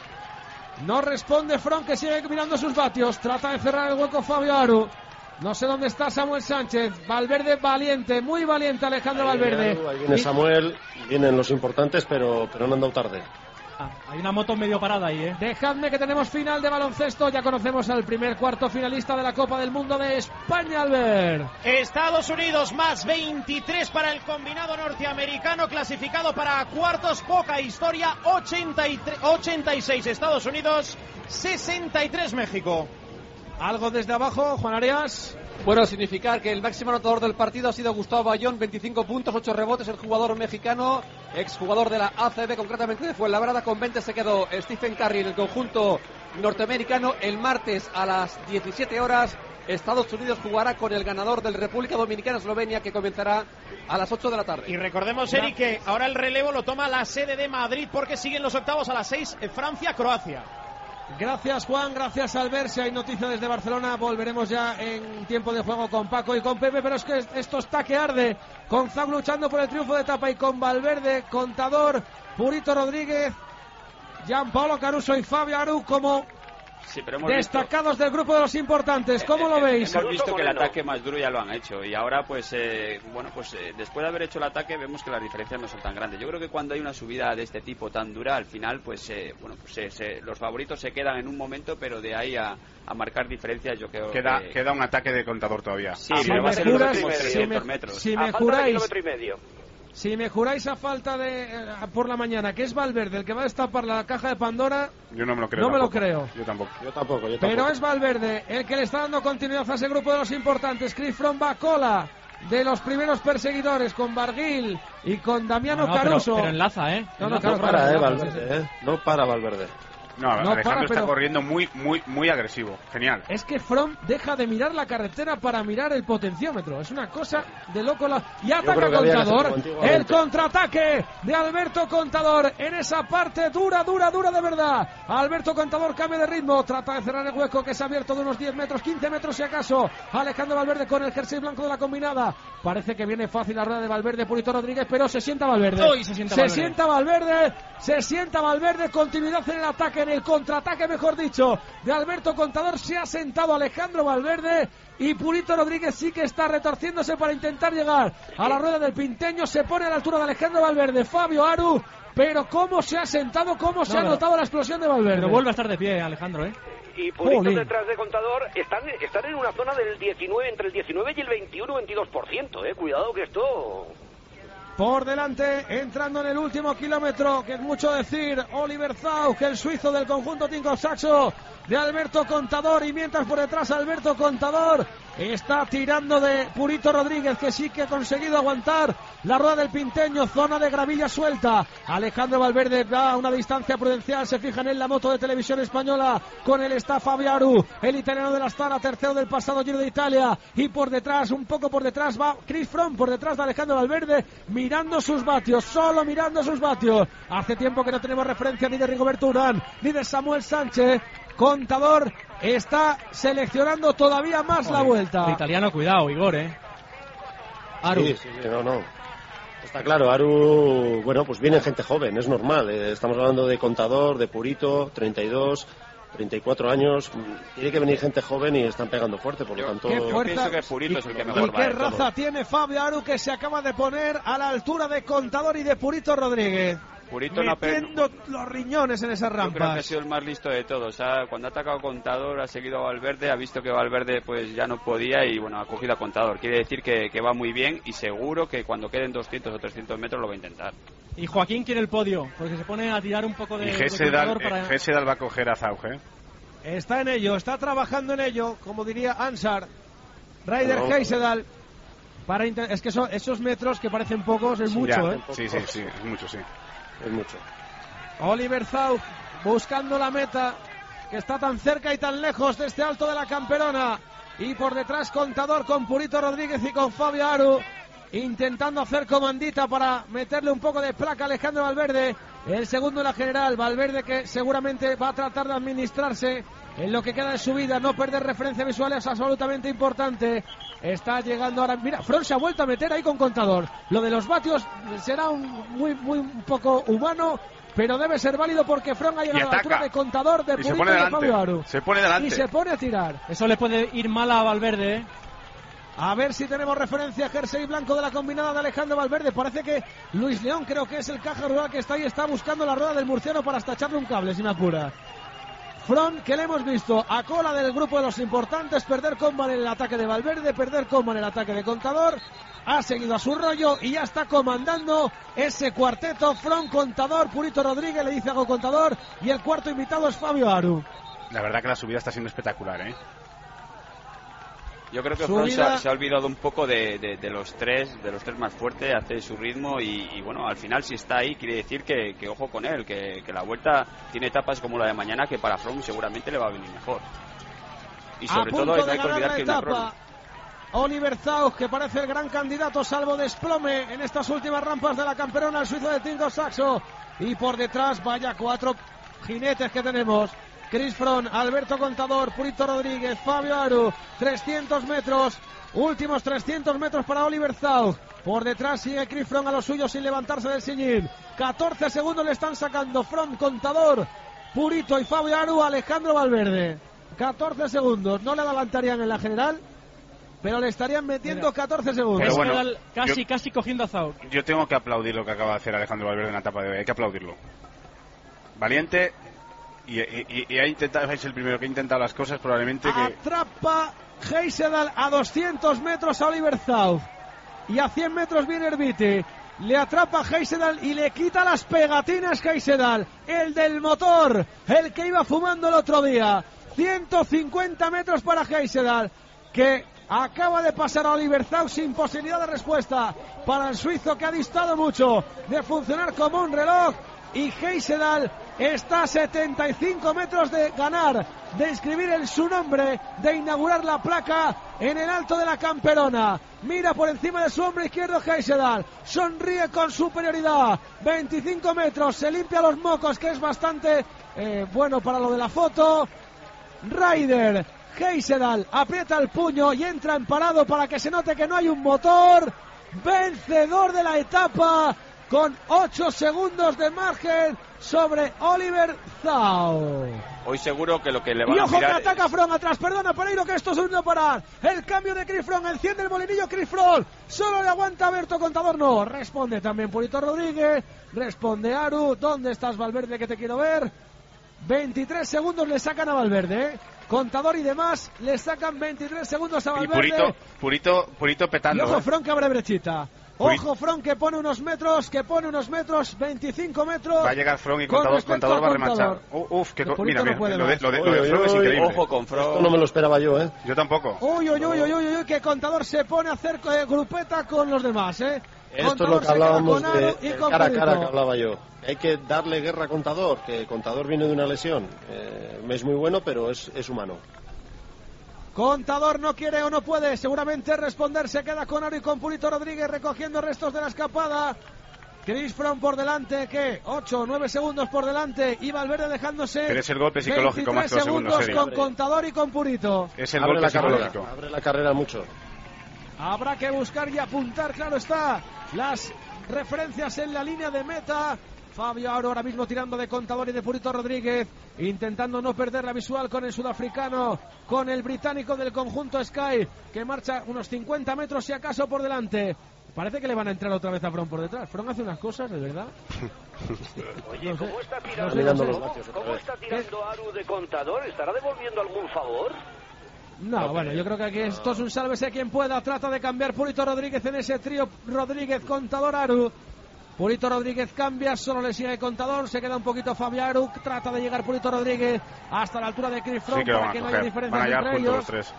No responde Froome, que sigue mirando sus vatios. Trata de cerrar el hueco Fabio Aru. No sé dónde está Samuel Sánchez. Valverde valiente, muy valiente Alejandro Valverde. Ahí viene Y- Samuel, vienen los importantes, pero, pero no han dado tarde. Ah, hay una moto medio parada ahí, ¿eh? Dejadme que tenemos final de baloncesto. Ya conocemos al primer cuarto finalista de la Copa del Mundo de España, Albert. Estados Unidos más veintitrés para el combinado norteamericano, clasificado para cuartos. Poca historia, ochenta y tres, ochenta y seis Estados Unidos, sesenta y tres México. Algo desde abajo, Juan Arias. Bueno, significar que el máximo anotador del partido ha sido Gustavo Bayón, veinticinco puntos, ocho rebotes, el jugador mexicano, exjugador de la A C B, concretamente de Fuenlabrada, con veinte se quedó Stephen Curry en el conjunto norteamericano. El martes a las diecisiete horas, Estados Unidos jugará con el ganador del República Dominicana-Eslovenia, que comenzará a las ocho de la tarde. Y recordemos, Eric, que ahora el relevo lo toma la sede de Madrid, porque siguen los octavos a las seis, eh, Francia-Croacia. Gracias, Juan, gracias, Albert. Si hay noticia desde Barcelona, volveremos ya en tiempo de juego con Paco y con Pepe, pero es que esto está que arde, con Zaug luchando por el triunfo de etapa y con Valverde, Contador, Purito Rodríguez, Gianpaolo Caruso y Fabio Aru como Sí, pero hemos visto, destacados del grupo de los importantes. ¿Cómo lo veis? hemos visto que el ataque más duro ya lo han hecho y ahora pues eh, bueno pues eh, después de haber hecho el ataque vemos que las diferencias no son tan grandes. Yo creo que cuando hay una subida de este tipo tan dura, al final pues eh, bueno pues eh, se- los favoritos se quedan en un momento, pero de ahí a, a marcar diferencias yo creo Queda, que queda un ataque de Contador todavía. sí, Si pero va me a ser en los juras- últimos si trescientos me- metros. si A me falta de juráis, kilómetro y medio. si me juráis a falta de eh, por la mañana que es Valverde el que va a destapar la caja de Pandora, Yo no me lo creo. No me lo tampoco. creo. Yo tampoco. Yo tampoco, yo tampoco. pero es Valverde el que le está dando continuidad a ese grupo de los importantes. Chris Froome va a cola de los primeros perseguidores con Barguil y con Damiano No, no, pero- Caruso. Pero, enlaza, ¿eh? No, no, Enlaza. claro, No para, claro, eh, claro, Valverde, sí, sí. eh. No para Valverde. No, No, Alejandro para, está pero- corriendo muy, muy, muy agresivo. Genial. Es que Froome deja de mirar la carretera para mirar el potenciómetro. Es una cosa de loco. La... Y ataca creo que había que Contador. hacerlo antiguamente. El contraataque de Alberto Contador en esa parte dura, dura, dura de verdad. Alberto Contador cambia de ritmo. Trata de cerrar el hueco que se ha abierto de unos diez metros, quince metros si acaso. Alejandro Valverde con el jersey blanco de la combinada. Parece que viene fácil la rueda de Valverde, Purito Rodríguez, pero se sienta Valverde. Uy, se sienta Valverde. sienta Valverde. Se sienta Valverde. Continuidad en el ataque ataque, en el contraataque, mejor dicho, de Alberto Contador. Se ha sentado Alejandro Valverde y Purito Rodríguez sí que está retorciéndose para intentar llegar a la rueda del Pinteño. Se pone a la altura de Alejandro Valverde Fabio Aru, pero cómo se ha sentado, cómo se no, ha no. notado la explosión de Valverde. Pero vuelve a estar de pie, Alejandro, ¿eh? Y Purito detrás de Contador están, están en una zona del diecinueve, entre el diecinueve y el veintiuno veintidós por ciento, eh. Cuidado que esto... Por delante, entrando en el último kilómetro, que es mucho decir, Oliver Zauch, el suizo del conjunto Tinkoff Saxo, de Alberto Contador, y mientras por detrás Alberto Contador está tirando de Purito Rodríguez, que sí que ha conseguido aguantar la rueda del Pinteño, zona de gravilla suelta. Alejandro Valverde va a una distancia prudencial, se fijan en la moto de Televisión Española, con él está Fabio Aru, el italiano de la Astana, tercero del pasado Giro de Italia, y por detrás, un poco por detrás, va Chris Froome, por detrás de Alejandro Valverde, mirando sus vatios, solo mirando sus vatios. Hace tiempo que no tenemos referencia ni de Rigoberto Urán, ni de Samuel Sánchez. Contador está seleccionando todavía más Oye, la vuelta. El italiano, cuidado, Igor, ¿eh? Aru. Sí, sí, sí, no, no. Está claro, Aru, bueno, pues viene gente joven, es normal. Eh, estamos hablando de Contador, de Purito, treinta y dos, treinta y cuatro años. Tiene que venir gente joven y están pegando fuerte, por lo tanto... ¿Qué yo pienso que Purito es el que mejor va. ¿Y qué raza todo. tiene Fabio Aru, que se acaba de poner a la altura de Contador y de Purito Rodríguez? Purito metiendo no los riñones en esas rampas. Yo creo que ha sido el más listo de todos. O sea, cuando ha atacado a Contador, ha seguido a Valverde, ha visto que Valverde pues ya no podía y bueno, ha cogido a Contador. Quiere decir que, que va muy bien y seguro que cuando queden doscientos o trescientos metros lo va a intentar. Y Joaquín quiere el podio, porque se pone a tirar un poco de... Y Gesedal para... eh, va a coger a Zauch, ¿eh? Está en ello, está trabajando en ello, como diría Ansar. Ryder no. Gesedal. Para inter... Es que eso, esos metros que parecen pocos es sí, mucho, ya. ¿eh? Sí, sí, sí, es mucho, sí. Es mucho. Oliver Zauch buscando la meta, que está tan cerca y tan lejos de este alto de la Camperona. Y por detrás Contador con Purito Rodríguez y con Fabio Aru, intentando hacer comandita para meterle un poco de placa a Alejandro Valverde. El segundo en la general, Valverde, que seguramente va a tratar de administrarse en lo que queda de su vida, no perder referencia visual es absolutamente importante. Está llegando ahora, mira, Froome se ha vuelto a meter ahí con Contador. Lo de los vatios será un muy muy un poco humano, pero debe ser válido porque Froome ha llegado a la altura de Contador, de Purito y de Fabio Aru. Se pone delante. Y se pone a tirar. Eso le puede ir mal a Valverde, ¿eh? A ver si tenemos referencia a jersey blanco de la combinada de Alejandro Valverde. Parece que Luis León, creo que es el caja rural que está ahí, está buscando la rueda del murciano para hasta echarle un cable, si me apura. Froome, que le hemos visto a cola del grupo de los importantes, perder comba en el ataque de Valverde, perder comba en el ataque de Contador, ha seguido a su rollo y ya está comandando ese cuarteto. Froome, Contador, Purito Rodríguez, le dice algo Contador, y el cuarto invitado es Fabio Aru. La verdad que la subida está siendo espectacular, ¿eh? Yo creo que Froome se, se ha olvidado un poco de, de, de los tres, de los tres más fuertes, hace su ritmo y, y bueno, al final si está ahí quiere decir que, que ojo con él, que, que la vuelta tiene etapas como la de mañana que para Froome seguramente le va a venir mejor. Y sobre todo no hay que olvidar que etapa, Oliver Zauch, que parece el gran candidato salvo desplome en estas últimas rampas de la Camperona, el suizo de Tinkoff Saxo, y por detrás vaya cuatro jinetes que tenemos. Chris Froome, Alberto Contador, Purito Rodríguez, Fabio Aru, trescientos metros, últimos trescientos metros para Oliver Zauch. Por detrás sigue Chris Froome a los suyos sin levantarse del sillín. catorce segundos le están sacando Froome, Contador, Purito y Fabio Aru a Alejandro Valverde. catorce segundos, no le adelantarían en la general, pero le estarían metiendo Mira, catorce segundos. Bueno, casi, yo, casi cogiendo a Zauch. Yo tengo que aplaudir lo que acaba de hacer Alejandro Valverde en la etapa de hoy, hay que aplaudirlo. Valiente. Y, y, y ha intentado, es el primero que ha intentado las cosas, probablemente que... Atrapa Gesedal a doscientos metros a Oliver Zauch. Y a cien metros viene Herbiti. Le atrapa Gesedal y le quita las pegatinas Gesedal. El del motor, el que iba fumando el otro día. ciento cincuenta metros para Gesedal, que acaba de pasar a Oliver Zauch sin posibilidad de respuesta para el suizo, que ha distado mucho de funcionar como un reloj. Y Gesedal está a setenta y cinco metros de ganar, de inscribir en su nombre, de inaugurar la placa en el alto de la Camperona. Mira por encima de su hombro izquierdo Gesedal, sonríe con superioridad. veinticinco metros, se limpia los mocos, que es bastante eh, bueno para lo de la foto. Ryder Gesedal aprieta el puño y entra en parado para que se note que no hay un motor. Vencedor de la etapa, con ocho segundos de margen sobre Oliver Zhao. Hoy seguro que lo que le van y a ojo mirar... que ataca Froome atrás, perdona Pereiro que esto es un no parar. El cambio de Chris Froome, enciende el molinillo Chris Froome, solo le aguanta Berto Contador, no, responde también Purito Rodríguez, responde Aru, ¿dónde estás Valverde que te quiero ver? veintitrés segundos le sacan a Valverde, ¿eh? Contador y demás le sacan veintitrés segundos a Valverde. Y Purito, Purito, Purito petando. Y ojo ¿eh? Froome que abre brechita. Ojo Froome que pone unos metros, que pone unos metros, veinticinco metros. Va a llegar Froome y Contador, Contador va a remachar. Uh, uf, que co mira, mira, no lo de, lo de, Oy, lo de oy, Froome es oy, increíble. Ojo con Froome. Esto no me lo esperaba yo, ¿eh? Yo tampoco. Uy, uy, uy, uy, uy, uy, que Contador se pone a hacer eh, grupeta con los demás, ¿eh? Esto Contador es lo que se queda hablábamos con Aro de, y de con cara a Purito. cara que hablaba yo. Hay que darle guerra a Contador, que Contador viene de una lesión. Eh, es muy bueno, pero es, es humano. Contador no quiere o no puede seguramente responder, se queda con Aro y con Purito Rodríguez recogiendo restos de la escapada. Chris Froome por delante, ¿qué? ocho, nueve segundos por delante y Valverde dejándose. Pero es el golpe psicológico más que los segundos, segundos serio. con Contador y con Purito. Es el abre golpe la psicológico. carrera, abre la carrera mucho. Habrá que buscar y apuntar, claro está, las referencias en la línea de meta. Fabio Aro ahora mismo tirando de Contador y de Purito Rodríguez, intentando no perder la visual con el sudafricano, con el británico del conjunto Sky, que marcha unos cincuenta metros si acaso por delante. Parece que le van a entrar otra vez a Froome por detrás. Froome hace unas cosas, de verdad. Oye, No sé. ¿cómo está No tirando, sé, no sé. ¿cómo, cómo está tirando Aru de Contador? ¿Estará devolviendo algún favor? No, bueno, yo creo que aquí esto es un sálvese quien pueda. Trata de cambiar Purito Rodríguez en ese trío Rodríguez, Contador, Aru. Purito Rodríguez cambia, solo le sigue Contador, se queda un poquito Fabio Aru, trata de llegar Purito Rodríguez hasta la altura de Chris Froome Sí que para van que a no haya coger. diferencias Van a llegar entre juntos ellos. los tres.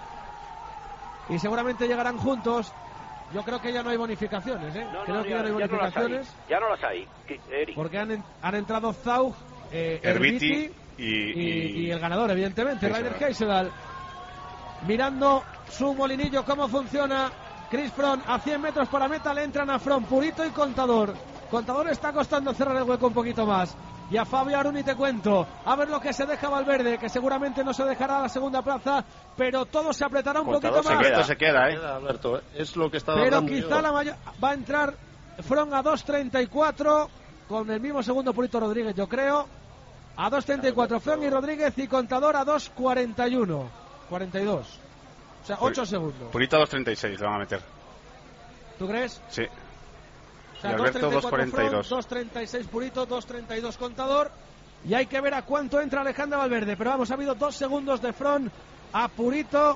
Y seguramente llegarán juntos. Yo creo que ya no hay bonificaciones, ¿eh? No, creo no, que ya, ya no hay ya no las hay. bonificaciones. Ya no las hay, que- Eric. Porque han, en- han entrado Zaug, eh, Herbiti Herbiti y, y, y- y el ganador, evidentemente, Heisedal. Ryder Heisedal. Mirando su molinillo, cómo funciona. Chris Froome a cien metros para meta, le entran a Froome, Purito y Contador. Contador está costando cerrar el hueco un poquito más. Y a Fabio Aru ni te cuento. A ver lo que se deja Valverde, que seguramente no se dejará a la segunda plaza, pero todo se apretará un Contador poquito se más. queda. Esto se queda, ¿eh? Alberto, ¿eh? Es lo que estaba Pero hablando quizá yo. la mayor va a entrar Froome a dos treinta y cuatro con el mismo segundo Purito Rodríguez, yo creo. A dos treinta y cuatro Froome y Rodríguez y Contador a dos cuarenta y uno, cuarenta y dos. O sea, ocho segundos. Purito a dos treinta y seis le van a meter. ¿Tú crees? Sí. O sea, Y Alberto dos cuarenta y dos. dos treinta y seis Purito, dos treinta y dos Contador. Y hay que ver a cuánto entra Alejandra Valverde. Pero vamos, ha habido dos segundos de Froome a Purito.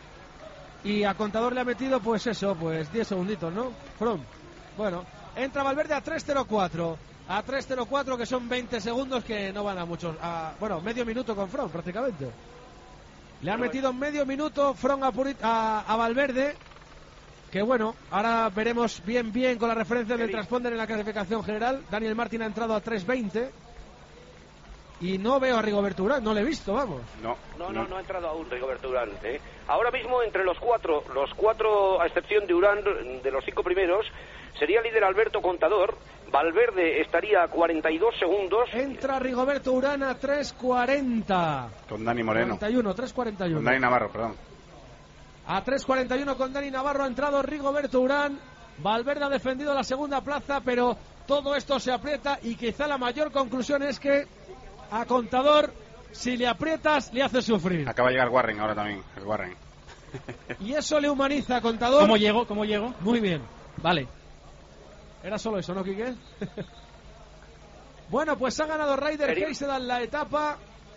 Y a Contador le ha metido, pues eso, pues diez segunditos, ¿no? Froome. Bueno, entra Valverde a tres cero cuatro. A tres cero cuatro, que son veinte segundos que no van a muchos. A, bueno, medio minuto con Froome, prácticamente. Le ha metido medio minuto Froome a, Purito, a, a Valverde. Que bueno, ahora veremos bien bien con la referencia del transponder en la clasificación general. Daniel Martin ha entrado a tres veinte. Y no veo a Rigoberto Urán, no le he visto, vamos. No, No, no, no ha entrado aún Rigoberto Urán. ¿eh? Ahora mismo entre los cuatro, los cuatro a excepción de Urán, de los cinco primeros, sería líder Alberto Contador. Valverde estaría a cuarenta y dos segundos. Entra Rigoberto Urán a tres cuarenta. Con Dani Moreno. cuarenta y uno, tres cuarenta y uno. Con Dani Navarro, perdón. A tres cuarenta y uno con Dani Navarro ha entrado Rigoberto Urán. Valverde ha defendido la segunda plaza, pero todo esto se aprieta y quizá la mayor conclusión es que a Contador, si le aprietas, le hace sufrir. Acaba de llegar Warren ahora también, el Warren. Y eso le humaniza a Contador. ¿Cómo llego? ¿Cómo llego? Muy bien. Vale. Era solo eso, ¿no, Quique? Bueno, pues ha ganado Ryder Heisedal la etapa.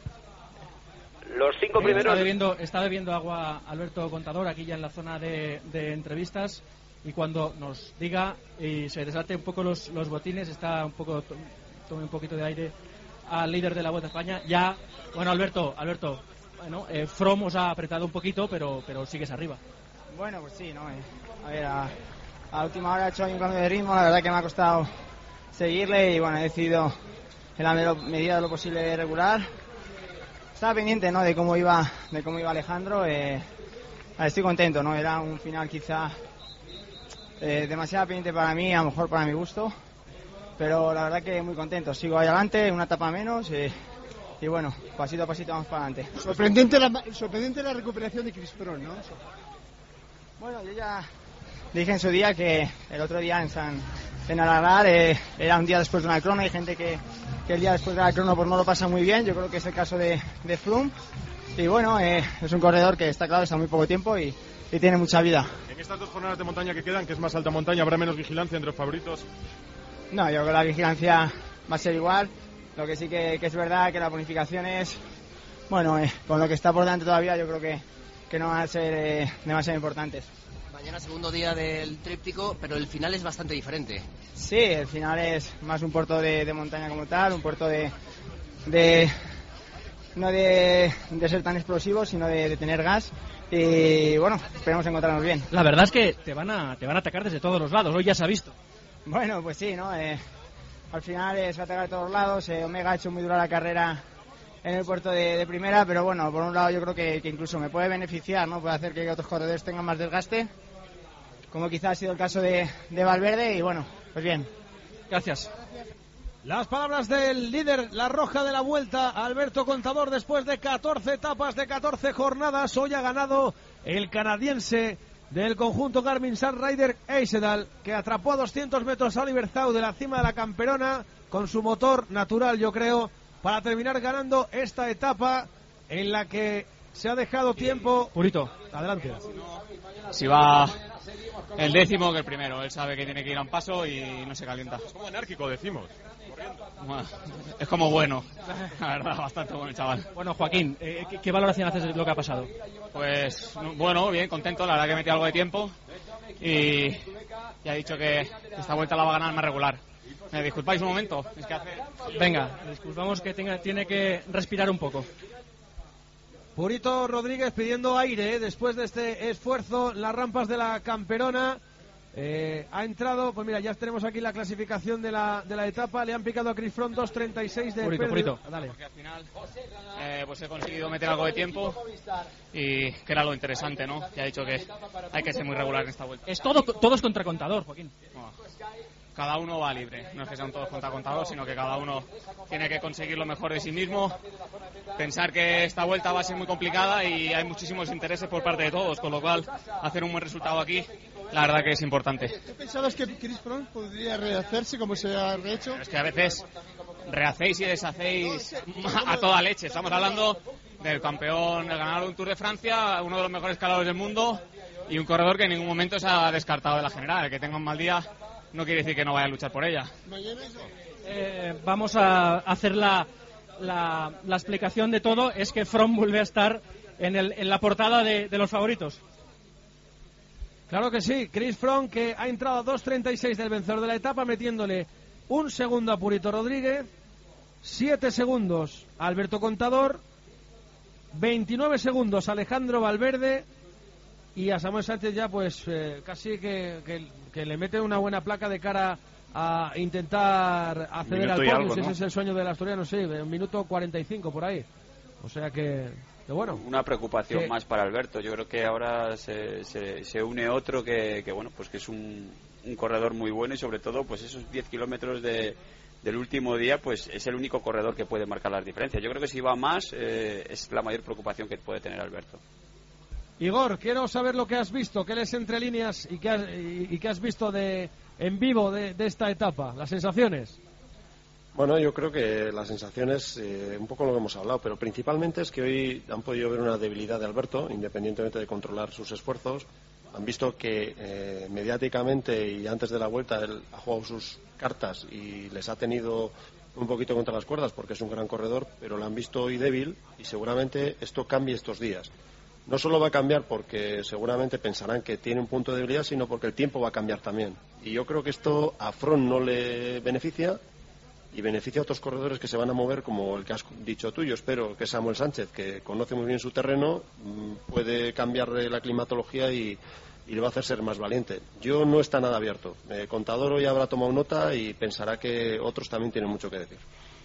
Los cinco Está primeros. bebiendo, está bebiendo agua Alberto Contador aquí ya en la zona de, de entrevistas, y cuando nos diga y se desate un poco los, los botines, está un poco to- tome un poquito de aire al líder de la Vuelta a España. Ya, bueno, Alberto, Alberto, bueno, eh, Froome os ha apretado un poquito, pero pero sigues arriba. Bueno, pues sí, ¿no? Eh, a ver, a, a última hora he hecho ahí un cambio de ritmo, la verdad que me ha costado seguirle y bueno, he decidido en la me- medida de lo posible regular. Estaba pendiente, ¿no? De cómo iba, de cómo iba Alejandro. Eh, estoy contento, ¿no? Era un final quizá eh, demasiado pendiente para mí, a lo mejor para mi gusto, pero la verdad que muy contento. Sigo ahí adelante, una etapa menos eh, y bueno, pasito a pasito vamos para adelante. Sorprendente la, sorprendente la recuperación de Chris Froome, ¿no? Bueno, yo ya dije en su día que el otro día en San, en alargar. Eh, era un día después de una crono, hay gente que, que el día después de la crono pues no lo pasa muy bien, yo creo que es el caso de, de Froome. Y bueno, eh, es un corredor que está claro, está muy poco tiempo y, y tiene mucha vida. En estas dos jornadas de montaña que quedan, que es más alta montaña, ¿habrá menos vigilancia entre los favoritos? No, yo creo que la vigilancia va a ser igual. Lo que sí que, que es verdad que la bonificación es, bueno, eh, con lo que está por delante todavía, yo creo que, que no van a ser eh, demasiado importantes. Mañana segundo día del tríptico, pero el final es bastante diferente. Sí, el final es más un puerto de, de montaña como tal, un puerto de... de no de, de ser tan explosivo, sino de, de tener gas. Y bueno, esperemos encontrarnos bien. La verdad es que te van a te van a atacar desde todos los lados, hoy ya se ha visto. Bueno, pues sí, ¿no? Eh, al final es atacar de todos lados. eh, Omega ha hecho muy dura la carrera en el puerto de, de primera, pero bueno, por un lado yo creo que, que incluso me puede beneficiar, ¿no? Puede hacer que otros corredores tengan más desgaste, como quizás ha sido el caso de, de Valverde, y bueno, pues bien. Gracias. Las palabras del líder, la roja de la Vuelta, Alberto Contador, después de catorce etapas de catorce jornadas. Hoy ha ganado el canadiense del conjunto Garmin Sunrider, Eisedal, que atrapó a doscientos metros a Oliver Zau de la cima de la Camperona con su motor natural, yo creo, para terminar ganando esta etapa en la que se ha dejado tiempo. Purito, adelante. Si va el décimo que el primero, él sabe que tiene que ir a un paso y no se calienta. Es como anárquico, decimos. Bueno, es como bueno, la verdad, bastante bueno el chaval. Bueno, Joaquín, eh, ¿qué, ¿qué valoración haces de lo que ha pasado? Pues bueno, bien, contento, la verdad que metí algo de tiempo y ya ha dicho que esta vuelta la va a ganar más regular. ¿Me disculpáis un momento? Es que hace... Venga, disculpamos que tenga, tiene que respirar un poco. Purito Rodríguez pidiendo aire, ¿eh? Después de este esfuerzo en las rampas de la Camperona. Eh, ha entrado, pues mira, ya tenemos aquí la clasificación de la, de la etapa. Le han picado a Chris Froome dos treinta y seis de Purito, Purito. Dale. Porque al final eh, pues he conseguido meter algo de tiempo y que era lo interesante, ¿no? Ya he dicho que hay que ser muy regular en esta vuelta. Es todo, todos contra Contador, Joaquín. No, cada uno va libre, no es que sean todos contra Contador, sino que cada uno tiene que conseguir lo mejor de sí mismo. Pensar que esta vuelta va a ser muy complicada y hay muchísimos intereses por parte de todos, con lo cual hacer un buen resultado aquí, la verdad que es importante. ¿Tú pensabas que Chris Froome podría rehacerse como se ha rehecho? Pero es que a veces rehacéis y deshacéis a toda leche. Estamos hablando del campeón, el ganador de un Tour de Francia, uno de los mejores escaladores del mundo y un corredor que en ningún momento se ha descartado de la general. El que tenga un mal día no quiere decir que no vaya a luchar por ella. Eh, vamos a hacer la, la, la explicación de todo. Es que Froome vuelve a estar en, el, en la portada de, de los favoritos. Claro que sí, Chris Froome, que ha entrado a dos treinta y seis del vencedor de la etapa, metiéndole un segundo a Purito Rodríguez, siete segundos a Alberto Contador, veintinueve segundos a Alejandro Valverde, y a Samuel Sánchez ya pues eh, casi que, que, que le mete una buena placa de cara a intentar acceder al podio, ¿no? Si ese es el sueño del asturiano, sí, un minuto cuarenta y cinco por ahí. O sea que, que bueno. Una preocupación que... más para Alberto. Yo creo que ahora se, se, se une otro que, que bueno, pues que es un, un corredor muy bueno y sobre todo pues esos diez kilómetros de del último día, pues es el único corredor que puede marcar las diferencias. Yo creo que si va más, eh, es la mayor preocupación que puede tener Alberto. Igor, quiero saber lo que has visto, qué lees entre líneas y qué has, y, y qué has visto de en vivo de, de esta etapa, las sensaciones. Bueno, yo creo que las sensaciones, eh, un poco lo que hemos hablado, pero principalmente es que hoy han podido ver una debilidad de Alberto, independientemente de controlar sus esfuerzos. Han visto que eh, mediáticamente y antes de la vuelta él ha jugado sus cartas y les ha tenido un poquito contra las cuerdas porque es un gran corredor, pero lo han visto hoy débil y seguramente esto cambie estos días. No solo va a cambiar porque seguramente pensarán que tiene un punto de debilidad, sino porque el tiempo va a cambiar también. Y yo creo que esto a Froome no le beneficia y beneficia a otros corredores que se van a mover, como el que has dicho tú, yo espero, que es Samuel Sánchez, que conoce muy bien su terreno, puede cambiar la climatología y, y le va a hacer ser más valiente. Yo no está nada abierto. Eh, Contador hoy habrá tomado nota y pensará que otros también tienen mucho que decir.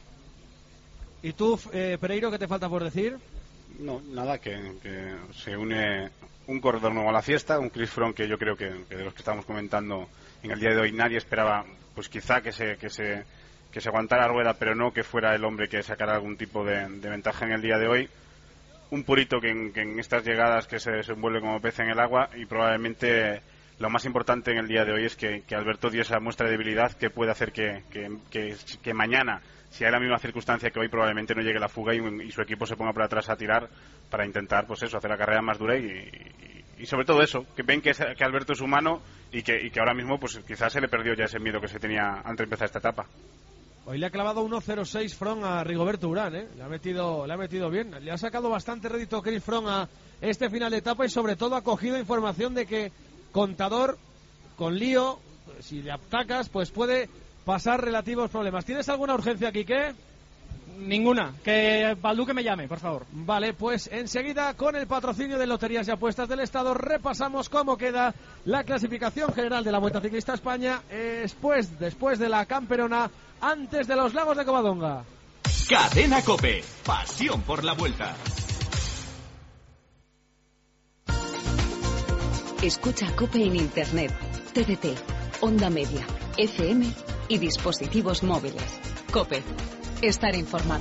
¿Y tú, eh, Pereiro, qué te falta por decir? No, nada, que, que se une un corredor nuevo a la fiesta, un Chris Froome que yo creo que, que de los que estábamos comentando en el día de hoy nadie esperaba, pues quizá que se que se que se aguantara la rueda, pero no que fuera el hombre que sacara algún tipo de, de ventaja en el día de hoy. Un Purito que en, que en estas llegadas que se desenvuelve como pez en el agua y probablemente lo más importante en el día de hoy es que, que Alberto dio esa muestra de debilidad que puede hacer que, que, que, que mañana, si hay la misma circunstancia que hoy, probablemente no llegue la fuga y, y su equipo se ponga por atrás a tirar para intentar, pues eso, hacer la carrera más dura y, y, y sobre todo eso, que ven que, que Alberto es humano y que, y que ahora mismo pues quizás se le perdió ya ese miedo que se tenía antes de empezar esta etapa. Hoy le ha clavado uno cero seis Froome a Rigoberto Urán, ¿eh? Le ha metido, le ha metido bien. Le ha sacado bastante rédito Chris Froome a este final de etapa y sobre todo ha cogido información de que Contador, con lío, si le atacas, pues puede pasar relativos problemas. ¿Tienes alguna urgencia, Quique? Ninguna. Que Balduque me llame, por favor. Vale, pues enseguida, con el patrocinio de Loterías y Apuestas del Estado, repasamos cómo queda la clasificación general de la Vuelta Ciclista a España después, después de la Camperona, antes de los Lagos de Covadonga. Cadena COPE. Pasión por la Vuelta. Escucha COPE en Internet, T D T, Onda Media, F M y dispositivos móviles. COPE. Estar informado.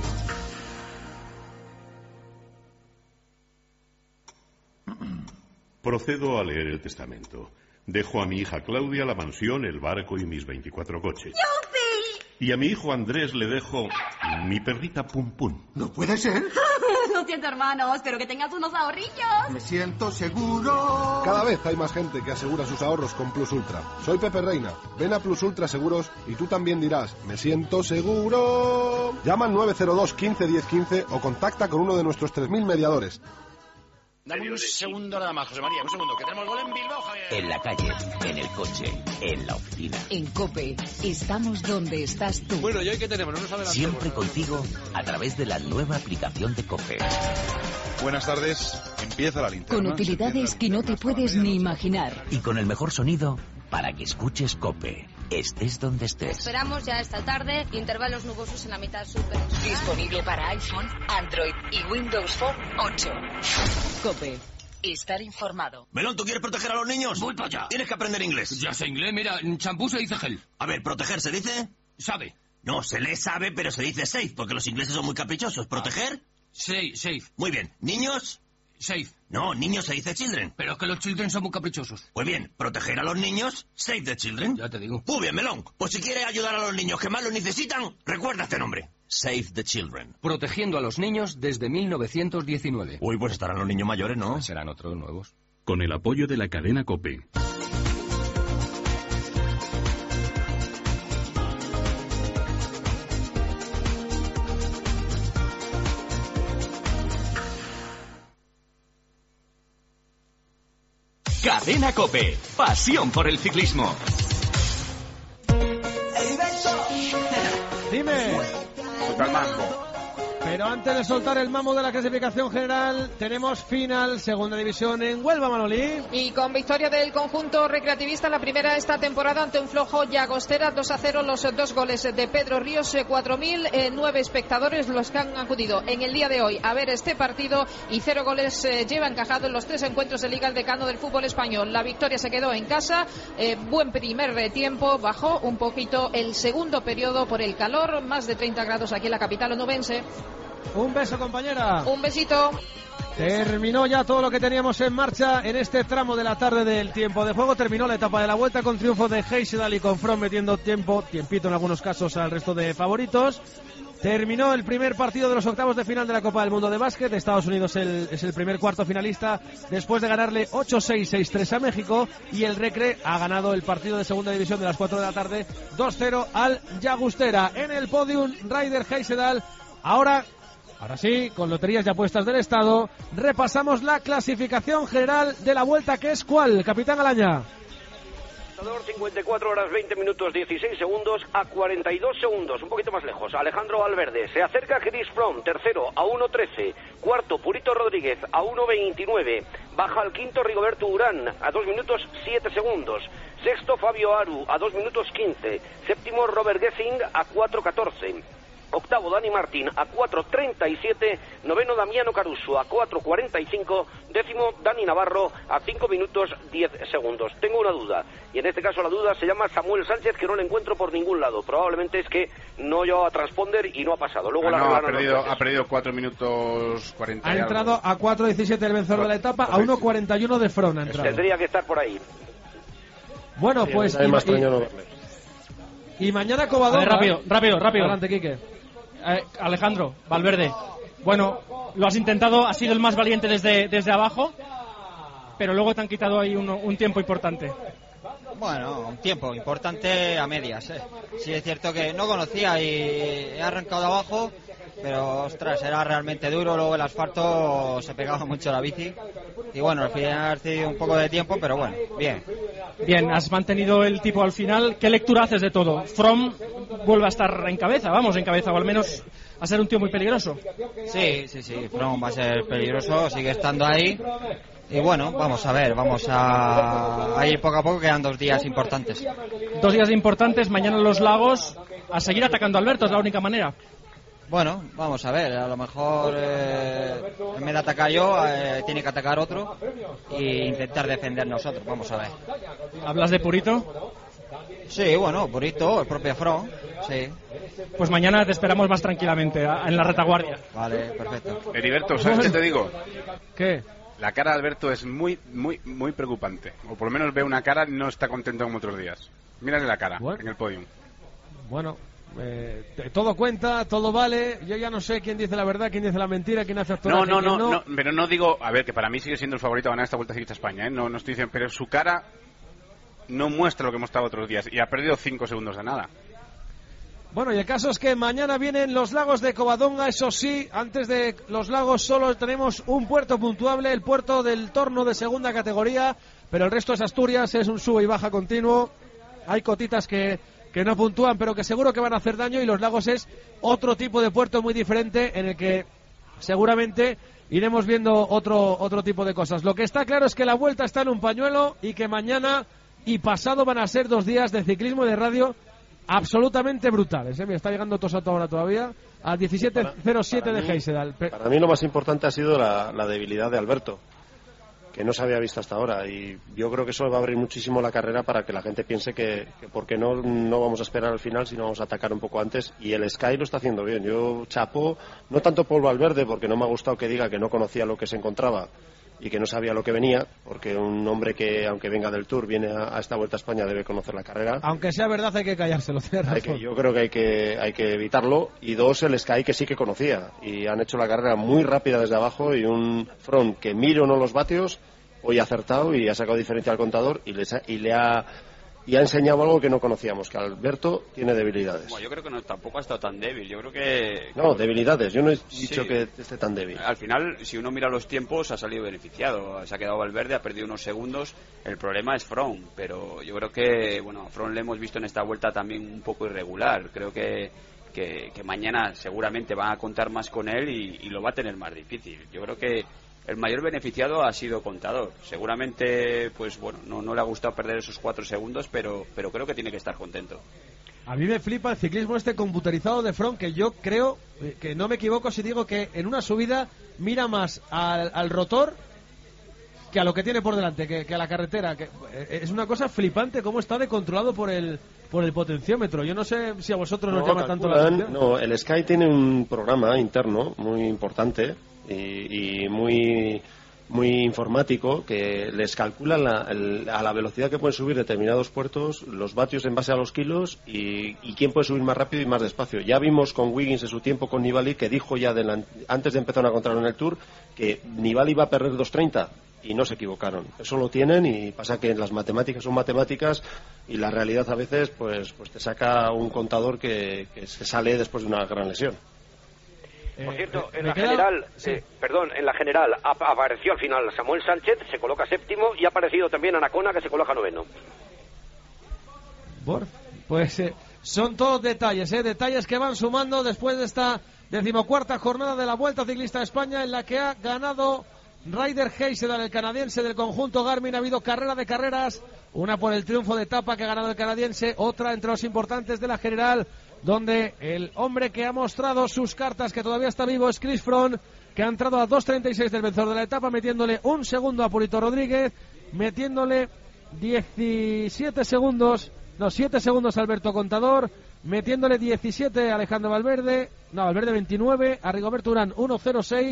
Procedo a leer el testamento. Dejo a mi hija Claudia la mansión, el barco y mis veinticuatro coches. ¡Yupi! Y a mi hijo Andrés le dejo mi perrita Pum Pum. ¿No puede ser? Lo siento, hermano. Espero que tengas unos ahorrillos. Me siento seguro. Cada vez hay más gente que asegura sus ahorros con Plus Ultra. Soy Pepe Reina. Ven a Plus Ultra Seguros y tú también dirás, me siento seguro. Llama al nueve cero dos, quince, diez, quince o contacta con uno de nuestros tres mil mediadores. Dame un segundo nada más, José María, un segundo, que tenemos gol en Bilbao, Javier. En la calle, en el coche, en la oficina. En COPE, estamos donde estás tú. Bueno, ¿y hoy qué tenemos? No nos adelantemos. Siempre contigo, a través de la nueva aplicación de COPE. Buenas tardes, empieza la linterna. Con utilidades que no te puedes ni imaginar. Y con el mejor sonido para que escuches COPE, estés donde estés. Esperamos ya esta tarde intervalos nubosos en la mitad sur. Disponible para iPhone, Android y Windows Phone ocho. COPE. Estar informado. Melón, ¿tú quieres proteger a los niños? Voy para allá. Tienes que aprender inglés. Ya sé inglés, mira, en champú se dice gel. A ver, ¿proteger se dice? Sabe. No, se lee sabe, pero se dice safe, porque los ingleses son muy caprichosos. ¿Proteger? Safe, safe. Muy bien. ¿Niños? Safe. No, niños se dice children. Pero es que los children son muy caprichosos. Pues bien, proteger a los niños, save the children. Ya te digo. Muy bien, Melón. Pues si quieres ayudar a los niños que más lo necesitan, recuerda este nombre. Save the children. Protegiendo a los niños desde mil novecientos diecinueve. Uy, pues estarán los niños mayores, ¿no? Serán otros nuevos. Con el apoyo de la cadena COPE. Cadena COPE. Pasión por el ciclismo. Dime. Total mambo. Pero antes de soltar el mambo de la clasificación general, tenemos final, segunda división en Huelva, Manolí. Y con victoria del conjunto recreativista, la primera esta temporada ante un flojo Llagostera, dos a cero, los dos goles de Pedro Ríos, cuatro mil nueve espectadores los que han acudido en el día de hoy a ver este partido y cero goles eh, lleva encajado en los tres encuentros de Liga el Decano del fútbol español. La victoria se quedó en casa, eh, buen primer tiempo, bajó un poquito el segundo periodo por el calor, más de treinta grados aquí en la capital onubense. Un beso, compañera. Un besito. Terminó ya todo lo que teníamos en marcha en este tramo de la tarde del tiempo de juego. Terminó la etapa de la vuelta con triunfo de Heisedal y con Froome metiendo tiempo, tiempito en algunos casos al resto de favoritos. Terminó el primer partido de los octavos de final de la Copa del Mundo de Básquet. Estados Unidos el, es el primer cuarto finalista después de ganarle ocho seis, seis tres a México. Y el Recre ha ganado el partido de segunda división de las cuatro de la tarde dos cero al Llagostera. En el podium, Ryder Heisedal. Ahora... Ahora sí, con Loterías y Apuestas del Estado, repasamos la clasificación general de la vuelta, que es ¿cuál, capitán Alaña? cincuenta y cuatro horas veinte minutos dieciséis segundos a cuarenta y dos segundos, un poquito más lejos. Alejandro Valverde, se acerca Chris Froome, tercero a uno trece, cuarto Purito Rodríguez a uno veintinueve, baja al quinto Rigoberto Urán a dos minutos siete segundos, sexto Fabio Aru a dos minutos quince, séptimo Robert Gessing a cuatro catorce. Octavo Dani Martín a cuatro treinta y siete, noveno Damiano Caruso a cuatro cuarenta y cinco, décimo Dani Navarro a cinco minutos diez segundos. Tengo una duda, y en este caso la duda se llama Samuel Sánchez, que no le encuentro por ningún lado. Probablemente es que no llevaba transponder y no ha pasado. Luego ah, la no, ha perdido, ha perdido cuatro minutos cuarenta. Ha entrado algo. A cuatro diecisiete el vencedor de la etapa, correcto. A uno cuarenta y uno de Froome ha entrado. Tendría que estar por ahí. Bueno, sí, pues... Y, y, más y, no verle. y mañana Covadonga. Rápido, rápido, rápido. Adelante, Quique. Eh, Alejandro, Valverde. Bueno, lo has intentado, has sido el más valiente desde, desde abajo, pero luego te han quitado ahí un, un tiempo importante. Bueno, un tiempo importante a medias. ¿eh? Sí, es cierto que no conocía y he arrancado de abajo, pero ostras, era realmente duro. Luego el asfalto se pegaba mucho a la bici. Y bueno, al final ha tenido un poco de tiempo, pero bueno, bien. Bien, has mantenido el tipo al final. ¿Qué lectura haces de todo? Froome vuelve a estar en cabeza, vamos, en cabeza, o al menos a ser un tío muy peligroso. Sí, sí, sí, Froome va a ser peligroso, sigue estando ahí. Y bueno, vamos a ver, vamos a, a ir poco a poco, quedan dos días importantes. Dos días importantes, mañana en los Lagos, a seguir atacando a Alberto, es la única manera. Bueno, vamos a ver, a lo mejor eh, en vez de atacar yo, eh, tiene que atacar otro e intentar defender nosotros, vamos a ver. ¿Hablas de Purito? Sí, bueno, Purito, el propio Froome, sí. Pues mañana te esperamos más tranquilamente, en la retaguardia. Vale, perfecto. Heriberto, ¿sabes qué te digo? ¿Qué? La cara de Alberto es muy, muy, muy preocupante. O por lo menos ve una cara, no está contento como otros días. Mírale la cara bueno. en el podium. Bueno, eh, todo cuenta, todo vale. Yo ya no sé quién dice la verdad, quién dice la mentira, quién hace actuar. No, no, no, no, no, pero no digo, a ver, que para mí sigue siendo el favorito a ganar esta Vuelta Ciclista a España, ¿eh? No, no estoy diciendo, pero su cara no muestra lo que hemos estado otros días y ha perdido cinco segundos de nada. Bueno, y el caso es que mañana vienen los Lagos de Covadonga, eso sí, antes de los Lagos solo tenemos un puerto puntuable, el puerto del Torno de segunda categoría, pero el resto es Asturias, es un sube y baja continuo, hay cotitas que, que no puntúan, pero que seguro que van a hacer daño, y los Lagos es otro tipo de puerto muy diferente en el que seguramente iremos viendo otro, otro tipo de cosas. Lo que está claro es que la Vuelta está en un pañuelo y que mañana y pasado van a ser dos días de ciclismo y de radio absolutamente brutales, ¿eh? Me está llegando Tosato ahora todavía a diecisiete cero siete de Heisedal. Para mí lo más importante ha sido la, la debilidad de Alberto, que no se había visto hasta ahora, y yo creo que eso va a abrir muchísimo la carrera para que la gente piense que, que porque no, no vamos a esperar al final, sino vamos a atacar un poco antes, y el Sky lo está haciendo bien. Yo chapo, no tanto por Valverde, porque no me ha gustado que diga que no conocía lo que se encontraba y que no sabía lo que venía, porque un hombre que, aunque venga del Tour, viene a, a esta Vuelta a España, debe conocer la carrera. Aunque sea verdad, hay que callárselo. Hay que, yo creo que hay que hay que evitarlo. Y dos, el Sky, que sí que conocía, y han hecho la carrera muy rápida desde abajo, y un Froome que miro no los vatios, hoy ha acertado y ha sacado diferencia al contador, y, les ha, y le ha y ha enseñado algo que no conocíamos, que Alberto tiene debilidades. Bueno, yo creo que no, tampoco ha estado tan débil. Yo creo que... No, debilidades. Yo no he dicho sí. que esté tan débil. Al final, si uno mira los tiempos, ha salido beneficiado. Se ha quedado Valverde, ha perdido unos segundos. El problema es Froome, pero yo creo que, bueno, a Froome le hemos visto en esta Vuelta también un poco irregular. Creo que, que, que mañana seguramente van a contar más con él y, y lo va a tener más difícil. Yo creo que el mayor beneficiado ha sido Contador. Seguramente, pues bueno, no, no le ha gustado perder esos cuatro segundos, pero, pero creo que tiene que estar contento. A mí me flipa el ciclismo este computarizado de Froome, que yo creo, que no me equivoco si digo que en una subida mira más al, al rotor que a lo que tiene por delante, que, que a la carretera. Que es una cosa flipante cómo está decontrolado por el por el potenciómetro. Yo no sé si a vosotros no, nos llama tanto la atención. No, el Sky tiene un programa interno muy importante y, y muy muy informático que les calcula la, el, a la velocidad que pueden subir determinados puertos los vatios en base a los kilos y, y quién puede subir más rápido y más despacio. Ya vimos con Wiggins en su tiempo con Nibali, que dijo ya de, antes de empezar a encontrarlo en el Tour que Nibali iba a perder dos treinta y no se equivocaron. Eso lo tienen, y pasa que las matemáticas son matemáticas y la realidad a veces pues pues te saca un contador que, que se sale después de una gran lesión. Por cierto, en ¿Me la queda? general, Sí. eh, perdón, en la general ap- apareció al final Samuel Sánchez, se coloca séptimo, y ha aparecido también Anacona, que se coloca noveno. Por, pues eh, son todos detalles, eh, detalles que van sumando después de esta decimocuarta jornada de la Vuelta Ciclista a España, en la que ha ganado Ryder Heisedal, el canadiense del conjunto Garmin. Ha habido carrera de carreras, una por el triunfo de etapa que ha ganado el canadiense, otra entre los importantes de la general, donde el hombre que ha mostrado sus cartas, que todavía está vivo, es Chris Froome, que ha entrado a dos treinta y seis del vencedor de la etapa, metiéndole un segundo a Purito Rodríguez, metiéndole diecisiete segundos, no, siete segundos a Alberto Contador, metiéndole diecisiete a Alejandro Valverde, no, Valverde veintinueve, a Rigoberto Urán uno cero seis,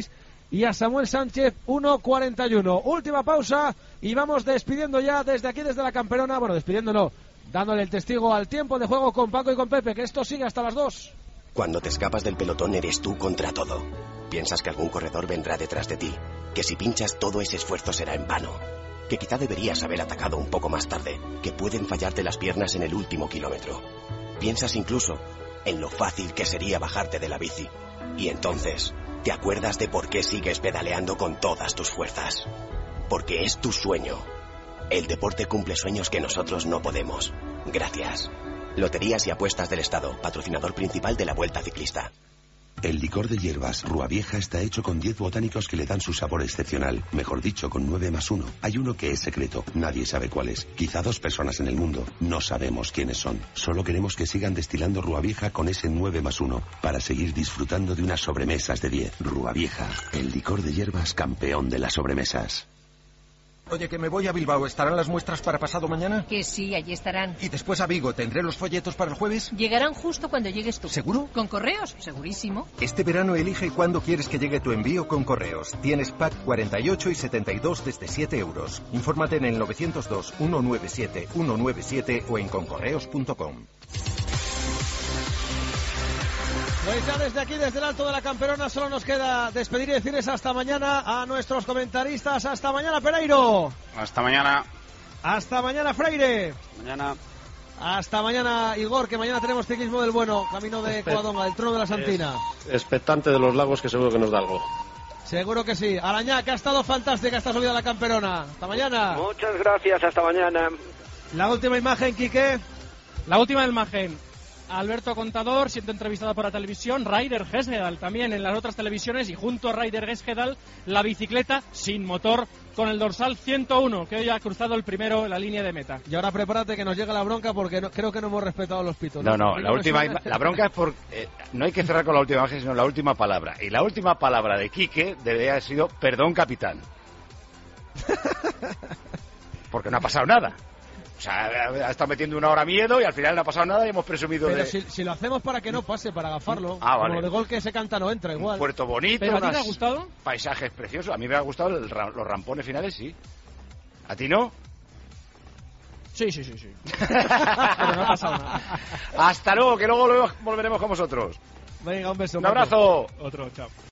y a Samuel Sánchez uno cuarenta y uno. Última pausa y vamos despidiendo ya desde aquí, desde la Camperona. Bueno, despidiendo no, dándole el testigo al tiempo de juego con Paco y con Pepe, que esto sigue hasta las dos. Cuando te escapas del pelotón eres tú contra todo. Piensas que algún corredor vendrá detrás de ti, que si pinchas todo ese esfuerzo será en vano, que quizá deberías haber atacado un poco más tarde, que pueden fallarte las piernas en el último kilómetro. Piensas incluso en lo fácil que sería bajarte de la bici. Y entonces te acuerdas de por qué sigues pedaleando con todas tus fuerzas. Porque es tu sueño. El deporte cumple sueños que nosotros no podemos. Gracias. Loterías y Apuestas del Estado, patrocinador principal de la Vuelta Ciclista. El licor de hierbas Rúa Vieja está hecho con diez botánicos que le dan su sabor excepcional. Mejor dicho, con nueve más uno. Hay uno que es secreto. Nadie sabe cuál es. Quizá dos personas en el mundo. No sabemos quiénes son. Solo queremos que sigan destilando Rúa Vieja con ese nueve más uno para seguir disfrutando de unas sobremesas de diez. Rúa Vieja, el licor de hierbas campeón de las sobremesas. Oye, que me voy a Bilbao. ¿Estarán las muestras para pasado mañana? Que sí, allí estarán. Y después a Vigo. ¿Tendré los folletos para el jueves? Llegarán justo cuando llegues tú. ¿Seguro? ¿Con correos? Segurísimo. Este verano elige cuándo quieres que llegue tu envío con correos. Tienes pack cuarenta y ocho y setenta y dos desde siete euros. Infórmate en el nueve cero dos, uno nueve siete, uno nueve siete o en concorreos punto com. Pues ya desde aquí, desde el Alto de la Camperona, solo nos queda despedir y decirles hasta mañana a nuestros comentaristas. Hasta mañana, Pereiro. Hasta mañana. Hasta mañana, Freire. Mañana. Hasta mañana, Igor, que mañana tenemos ciclismo del bueno, camino de Covadonga, del trono de la Santina. Es, expectante de los lagos, que seguro que nos da algo. Seguro que sí. Arañá, que ha estado fantástica esta subida a la Camperona. Hasta mañana. Muchas gracias, hasta mañana. La última imagen, Quique. La última imagen. Alberto Contador siendo entrevistado por la televisión, Ryder Hesjedal también en las otras televisiones, y junto a Ryder Hesjedal la bicicleta sin motor con el dorsal ciento uno, que hoy ha cruzado el primero en la línea de meta. Y ahora prepárate que nos llega la bronca, porque no, creo que no hemos respetado los pitos. No, no, la última ima- la bronca es por eh, no hay que cerrar con la última imagen, sino la última palabra. Y la última palabra de Quique debería haber sido perdón, capitán. Porque no ha pasado nada. O sea, ha estado metiendo una hora miedo y al final no ha pasado nada y hemos presumido Pero de... si, si lo hacemos para que no pase, para agafarlo. Ah, vale. Como de gol que se canta no entra, igual. Un puerto bonito, ¿Pero a ti te ha unos gustado? paisajes preciosos. A mí me ha gustado el ra- los rampones finales, sí. ¿A ti no? Sí, sí, sí, sí. Pero no ha pasado nada. Hasta luego, que luego, luego volveremos con vosotros. Venga, un beso. Un abrazo. Otro, chao.